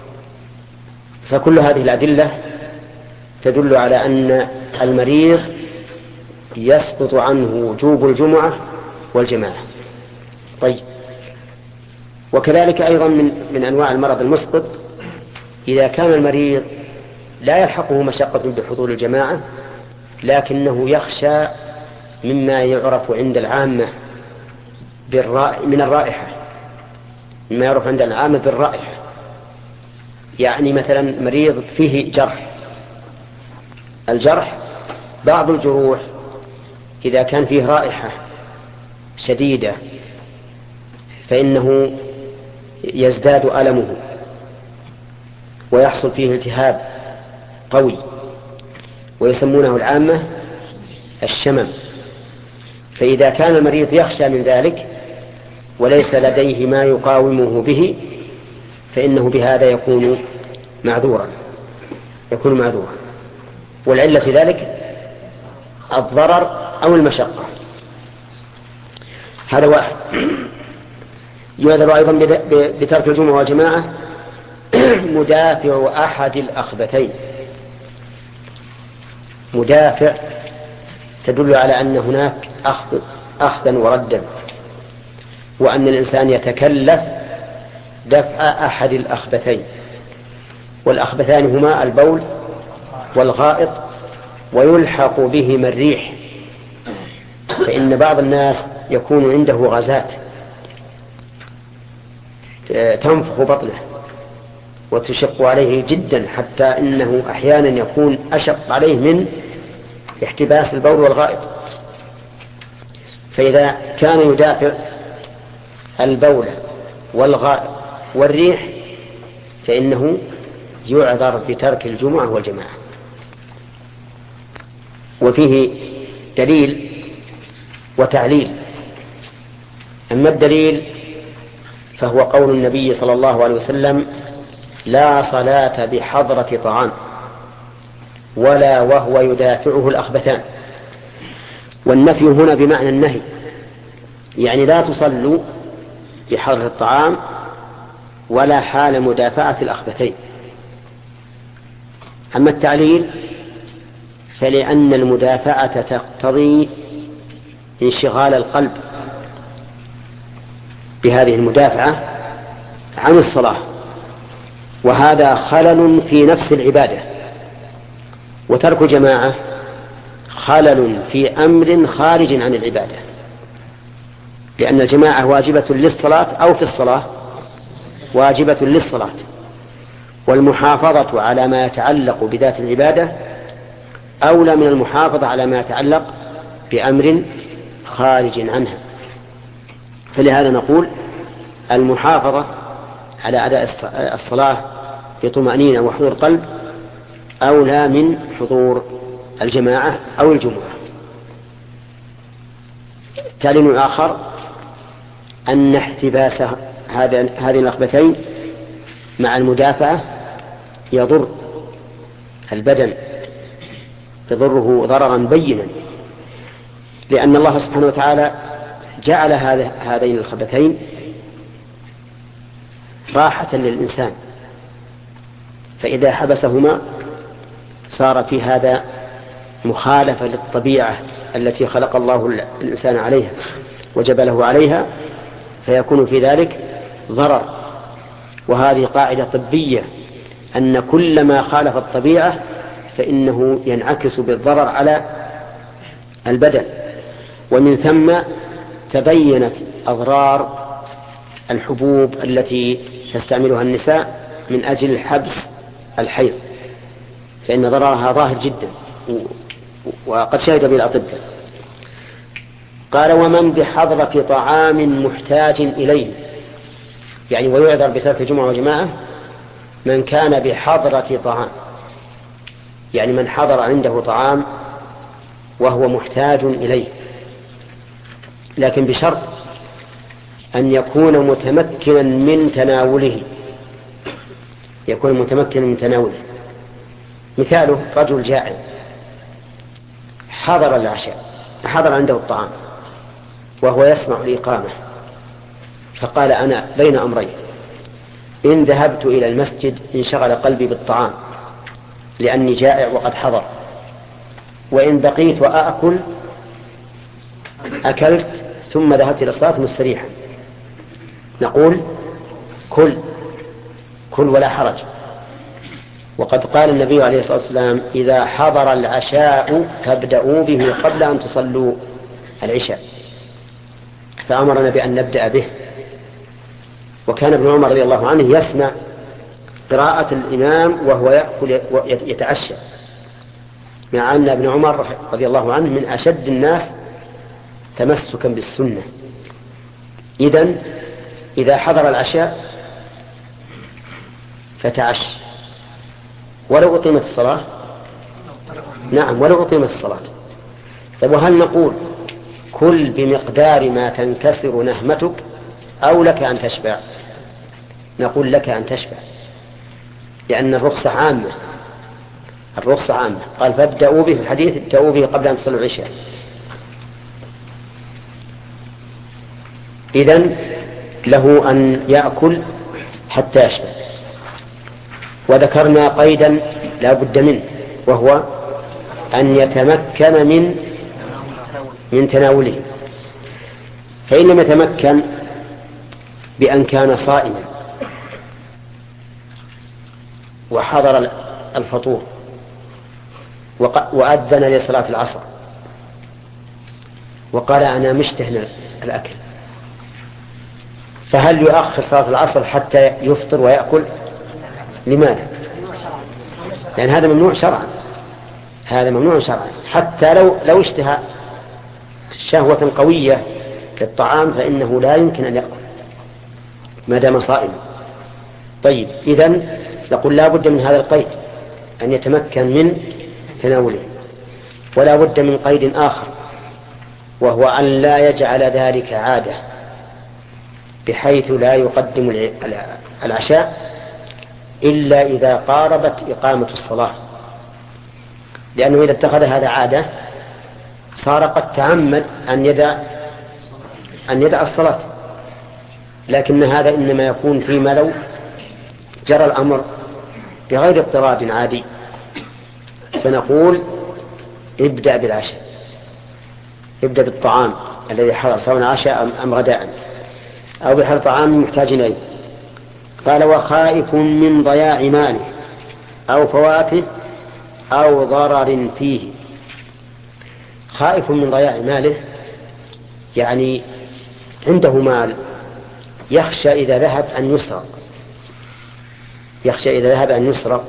فكل هذه الأدلة تدل على أن المريض يسقط عنه وجوب الجمعة والجماعة. طيب، وكذلك أيضا من, من أنواع المرض المسقط إذا كان المريض لا يلحقه مشقة بحضور الجماعة لكنه يخشى مما يعرف عند العامة من الرائحة، مما يعرف عند العامة بالرائحة. يعني مثلا مريض فيه جرح، الجرح بعض الجروح إذا كان فيه رائحة شديدة فإنه يزداد ألمه ويحصل فيه التهاب قوي ويسمونه العامة الشمم. فإذا كان المريض يخشى من ذلك وليس لديه ما يقاومه به فإنه بهذا يكون معذورا يكون معذورا والعلة في ذلك الضرر أو المشقة. هذا واحد. يعذر أيضا بترك الجمعة والجماعة مدافع أحد الأخبثين. مدافع تدل على أن هناك أخذ أخذا وردا، وأن الإنسان يتكلف دفع أحد الأخبثين، والأخبثان هما البول والغائط، ويلحق بهما الريح. فإن بعض الناس يكون عنده غازات تنفخ بطنه وتشق عليه جدا، حتى إنه أحيانا يكون أشق عليه من احتباس البول والغائط. فإذا كان يدافع البول والغائط والريح فإنه يعذر بترك الجمعة والجماعة. وفيه دليل وتعليل. أما الدليل فهو قول النبي صلى الله عليه وسلم: لا صلاة بحضرة طعام ولا وهو يدافعه الأخبثان. والنفي هنا بمعنى النهي، يعني لا تصلوا بحضرة الطعام ولا حال مدافعة الأخبثين. أما التعليل فلأن المدافعة تقتضي انشغال القلب بهذه المدافعة عن الصلاة، وهذا خلل في نفس العبادة. وترك جماعة خلل في أمر خارج عن العبادة، لأن الجماعة واجبة للصلاة أو في الصلاة واجبة للصلاة، والمحافظة على ما يتعلق بذات العبادة أولى من المحافظة على ما يتعلق بأمر خارج عنها. فلهذا نقول المحافظة على أداء الصلاة بطمأنينة وحضور قلب أولى من حضور الجماعة أو الجمعة. تعليل آخر أن احتباس هذه الأخبثين مع المدافعة يضر البدن، يضره ضررا بينا، لأن الله سبحانه وتعالى جعل هذين الخبثين راحة للإنسان، فإذا حبسهما صار في هذا مخالفة للطبيعة التي خلق الله الإنسان عليها وجبله عليها، فيكون في ذلك ضرر. وهذه قاعدة طبية، أن كل ما خالف الطبيعة فإنه ينعكس بالضرر على البدن. ومن ثم تبينت أضرار الحبوب التي تستعملها النساء من أجل حبس الحيض، فإن ضررها ظاهر جدا وقد شهد به الأطباء. قال: ومن بحضرة طعام محتاج إليه، يعني ويعذر بترك الجمعة وجماعة من كان بحضرة طعام، يعني من حضر عنده طعام وهو محتاج إليه، لكن بشرط أن يكون متمكنا من تناوله يكون متمكنا من تناوله. مثاله رجل جائع حضر العشاء حضر عنده الطعام وهو يسمع الإقامة، فقال أنا بين أمرين: إن ذهبت إلى المسجد انشغل قلبي بالطعام لأني جائع وقد حضر، وإن بقيت وأأكل أكلت ثم ذهبت إلى الصلاة مستريحا. نقول كل كل ولا حرج. وقد قال النبي عليه الصلاة والسلام: إذا حضر العشاء فابدأوا به قبل أن تصلوا العشاء، فأمرنا بأن نبدأ به. وكان ابن عمر رضي الله عنه يسمع قراءة الإمام وهو يأكل يتعشى، مع أن ابن عمر رضي الله عنه من أشد الناس تمسكا بالسنة. إذن إذا حضر العشاء فتعش ولو أقيمت الصلاة. نعم ولو أقيمت الصلاة. طيب وهل نقول كل بمقدار ما تنكسر نهمتك أو لك أن تشبع؟ نقول لك أن تشبع، لأن الرخصة عامة. الرخصة عامة. قال فابدأوا به في الحديث ابدأوا به قبل أن تصلوا العشاء. إذن له أن يأكل حتى يشبع. وذكرنا قيدا لا بد منه، وهو أن يتمكن من من تناوله. فإن لم يتمكن بأن كان صائما وحضر الفطور وأذن لصلاة العصر وقال أنا مشتهي الأكل، فهل يؤخر صلاة العصر حتى يفطر ويأكل؟ لماذا؟ لأن هذا ممنوع شرعا. هذا ممنوع شرعا. حتى لو لو اشتهى شهوة قوية للطعام فإنه لا يمكن أن يأكل ما دام صائما. طيب إذن نقول لا بد من هذا القيد أن يتمكن من تناوله. ولا بد من قيد آخر، وهو أن لا يجعل ذلك عادة بحيث لا يقدم العشاء إلا إذا قاربت إقامة الصلاة، لأنه إذا اتخذ هذا عادة صار قد تعمد أن يدع أن يدع الصلاة. لكن هذا إنما يكون فيما لو جرى الأمر بغير اضطراب عادي، فنقول ابدأ بالعشاء، ابدأ بالطعام الذي حضر سواء عشاء أم غداء أو بحر طعام محتاج إليه. قال وخائف من ضياع ماله أو فواته أو ضرر فيه. خائف من ضياع ماله يعني عنده مال يخشى إذا ذهب أن يسرق يخشى إذا ذهب أن يسرق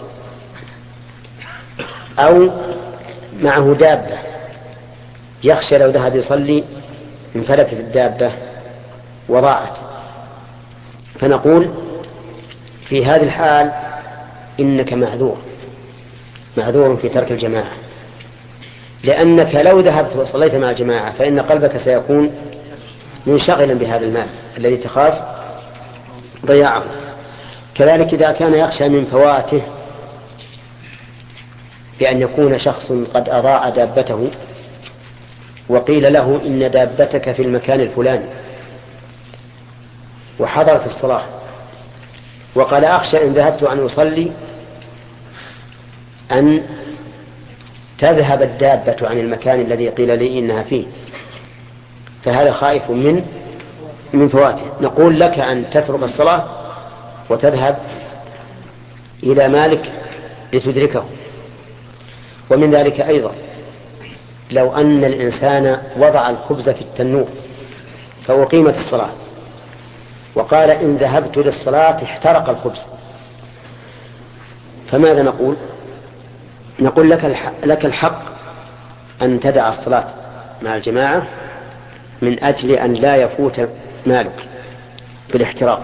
أو معه دابة يخشى لو ذهب يصلي انفلتت الدابة وضاعت. فنقول في هذه الحال إنك معذور معذور في ترك الجماعة، لأنك لو ذهبت وصليت مع الجماعة فإن قلبك سيكون منشغلا بهذا المال الذي تخاف ضياعه. كذلك إذا كان يخشى من فواته بأن يكون شخص قد أضاع دابته وقيل له إن دابتك في المكان الفلاني وحضرت الصلاة وقال أخشى إن ذهبت أن أصلي أن تذهب الدابة عن المكان الذي قيل لي إنها فيه، فهذا خائف من من فواته. نقول لك أن تترك الصلاة وتذهب إلى مالك لتدركه. ومن ذلك أيضا لو أن الإنسان وضع الخبز في التنور فأقيمت الصلاة وقال إن ذهبت للصلاة احترق الخبز، فماذا نقول؟ نقول لك الحق, لك الحق أن تدع الصلاة مع الجماعة من أجل أن لا يفوت مالك بالاحتراق.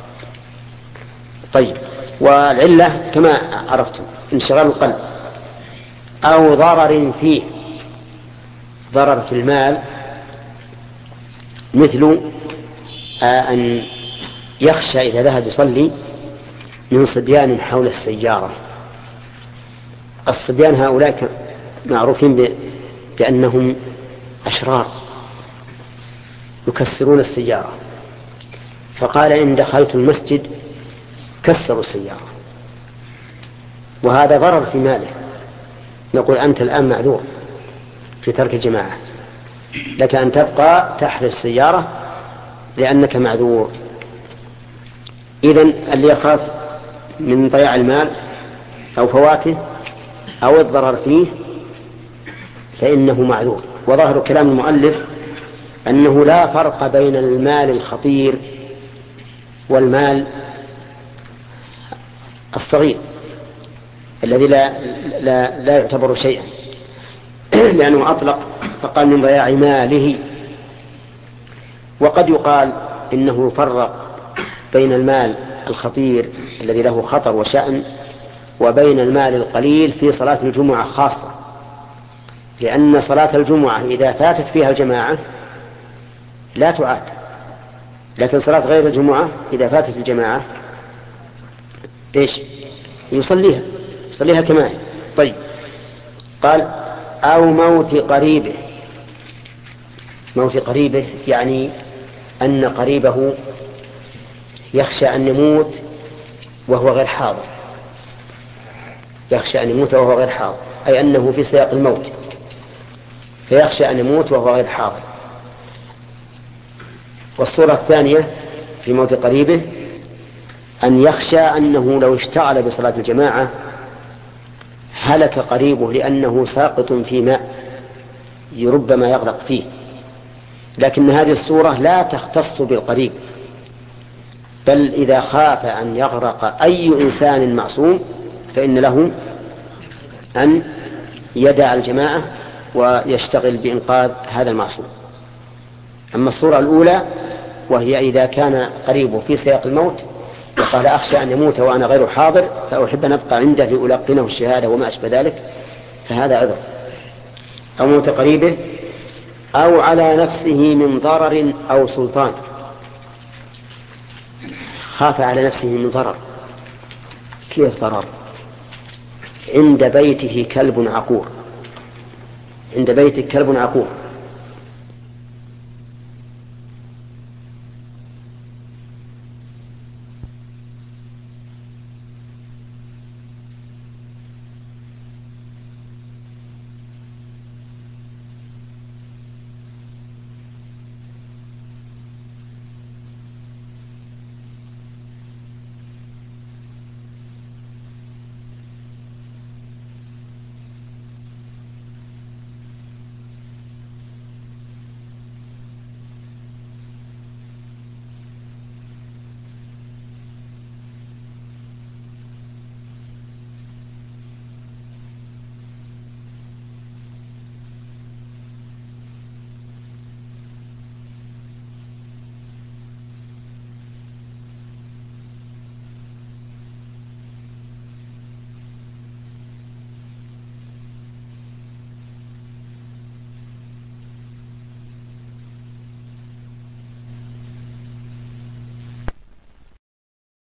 طيب والعلة كما عرفتم انشغال القلب أو ضرر فيه. ضرر في المال مثل أن يخشى إذا ذهب يصلي من صبيان حول السيارة. الصبيان هؤلاء معروفين بأنهم أشرار يكسرون السيارة، فقال إن دخلت المسجد كسروا السيارة، وهذا ضرر في ماله. نقول أنت الآن معذور في ترك الجماعة، لك أن تبقى تحرس السيارة لأنك معذور. إذن اللي يخاف من ضياع المال أو فواته أو الضرر فيه فإنه معذور. وظاهر كلام المؤلف أنه لا فرق بين المال الخطير والمال الصغير الذي لا, لا, لا يعتبر شيئا، لأنه أطلق فقال من ضياع ماله. وقد يقال إنه يفرق بين المال الخطير الذي له خطر وشأن وبين المال القليل في صلاة الجمعة خاصة، لأن صلاة الجمعة إذا فاتت فيها الجماعة لا تعاد، لكن صلاة غير الجمعة إذا فاتت الجماعة إيش يصليها يصليها كما هي. طيب، قال أو موت قريبه. موت قريبه يعني أن قريبه يخشى أن يموت وهو غير حاضر، يخشى أن يموت وهو غير حاضر، أي أنه في سياق الموت فيخشى أن يموت وهو غير حاضر. والصورة الثانية في موت قريبه أن يخشى أنه لو اشتغل بصلاة الجماعة هلك قريبه لأنه ساقط في ماء ربما يغرق فيه، لكن هذه الصورة لا تختص بالقريب، بل إذا خاف أن يغرق أي إنسان معصوم فإن له أن يدع الجماعة ويشتغل بإنقاذ هذا المعصوم. أما الصورة الأولى وهي إذا كان قريبه في سياق الموت وقال أخشى أن يموت وأنا غير حاضر فأحب أن أبقى عنده لألقنه الشهادة وما أشبه ذلك، فهذا عذر. أو موت قريبه أو على نفسه من ضرر أو سلطان. خاف على نفسه من ضرر. كيف ضرر؟ عند بيته كلب عقور، عند بيتك كلب عقور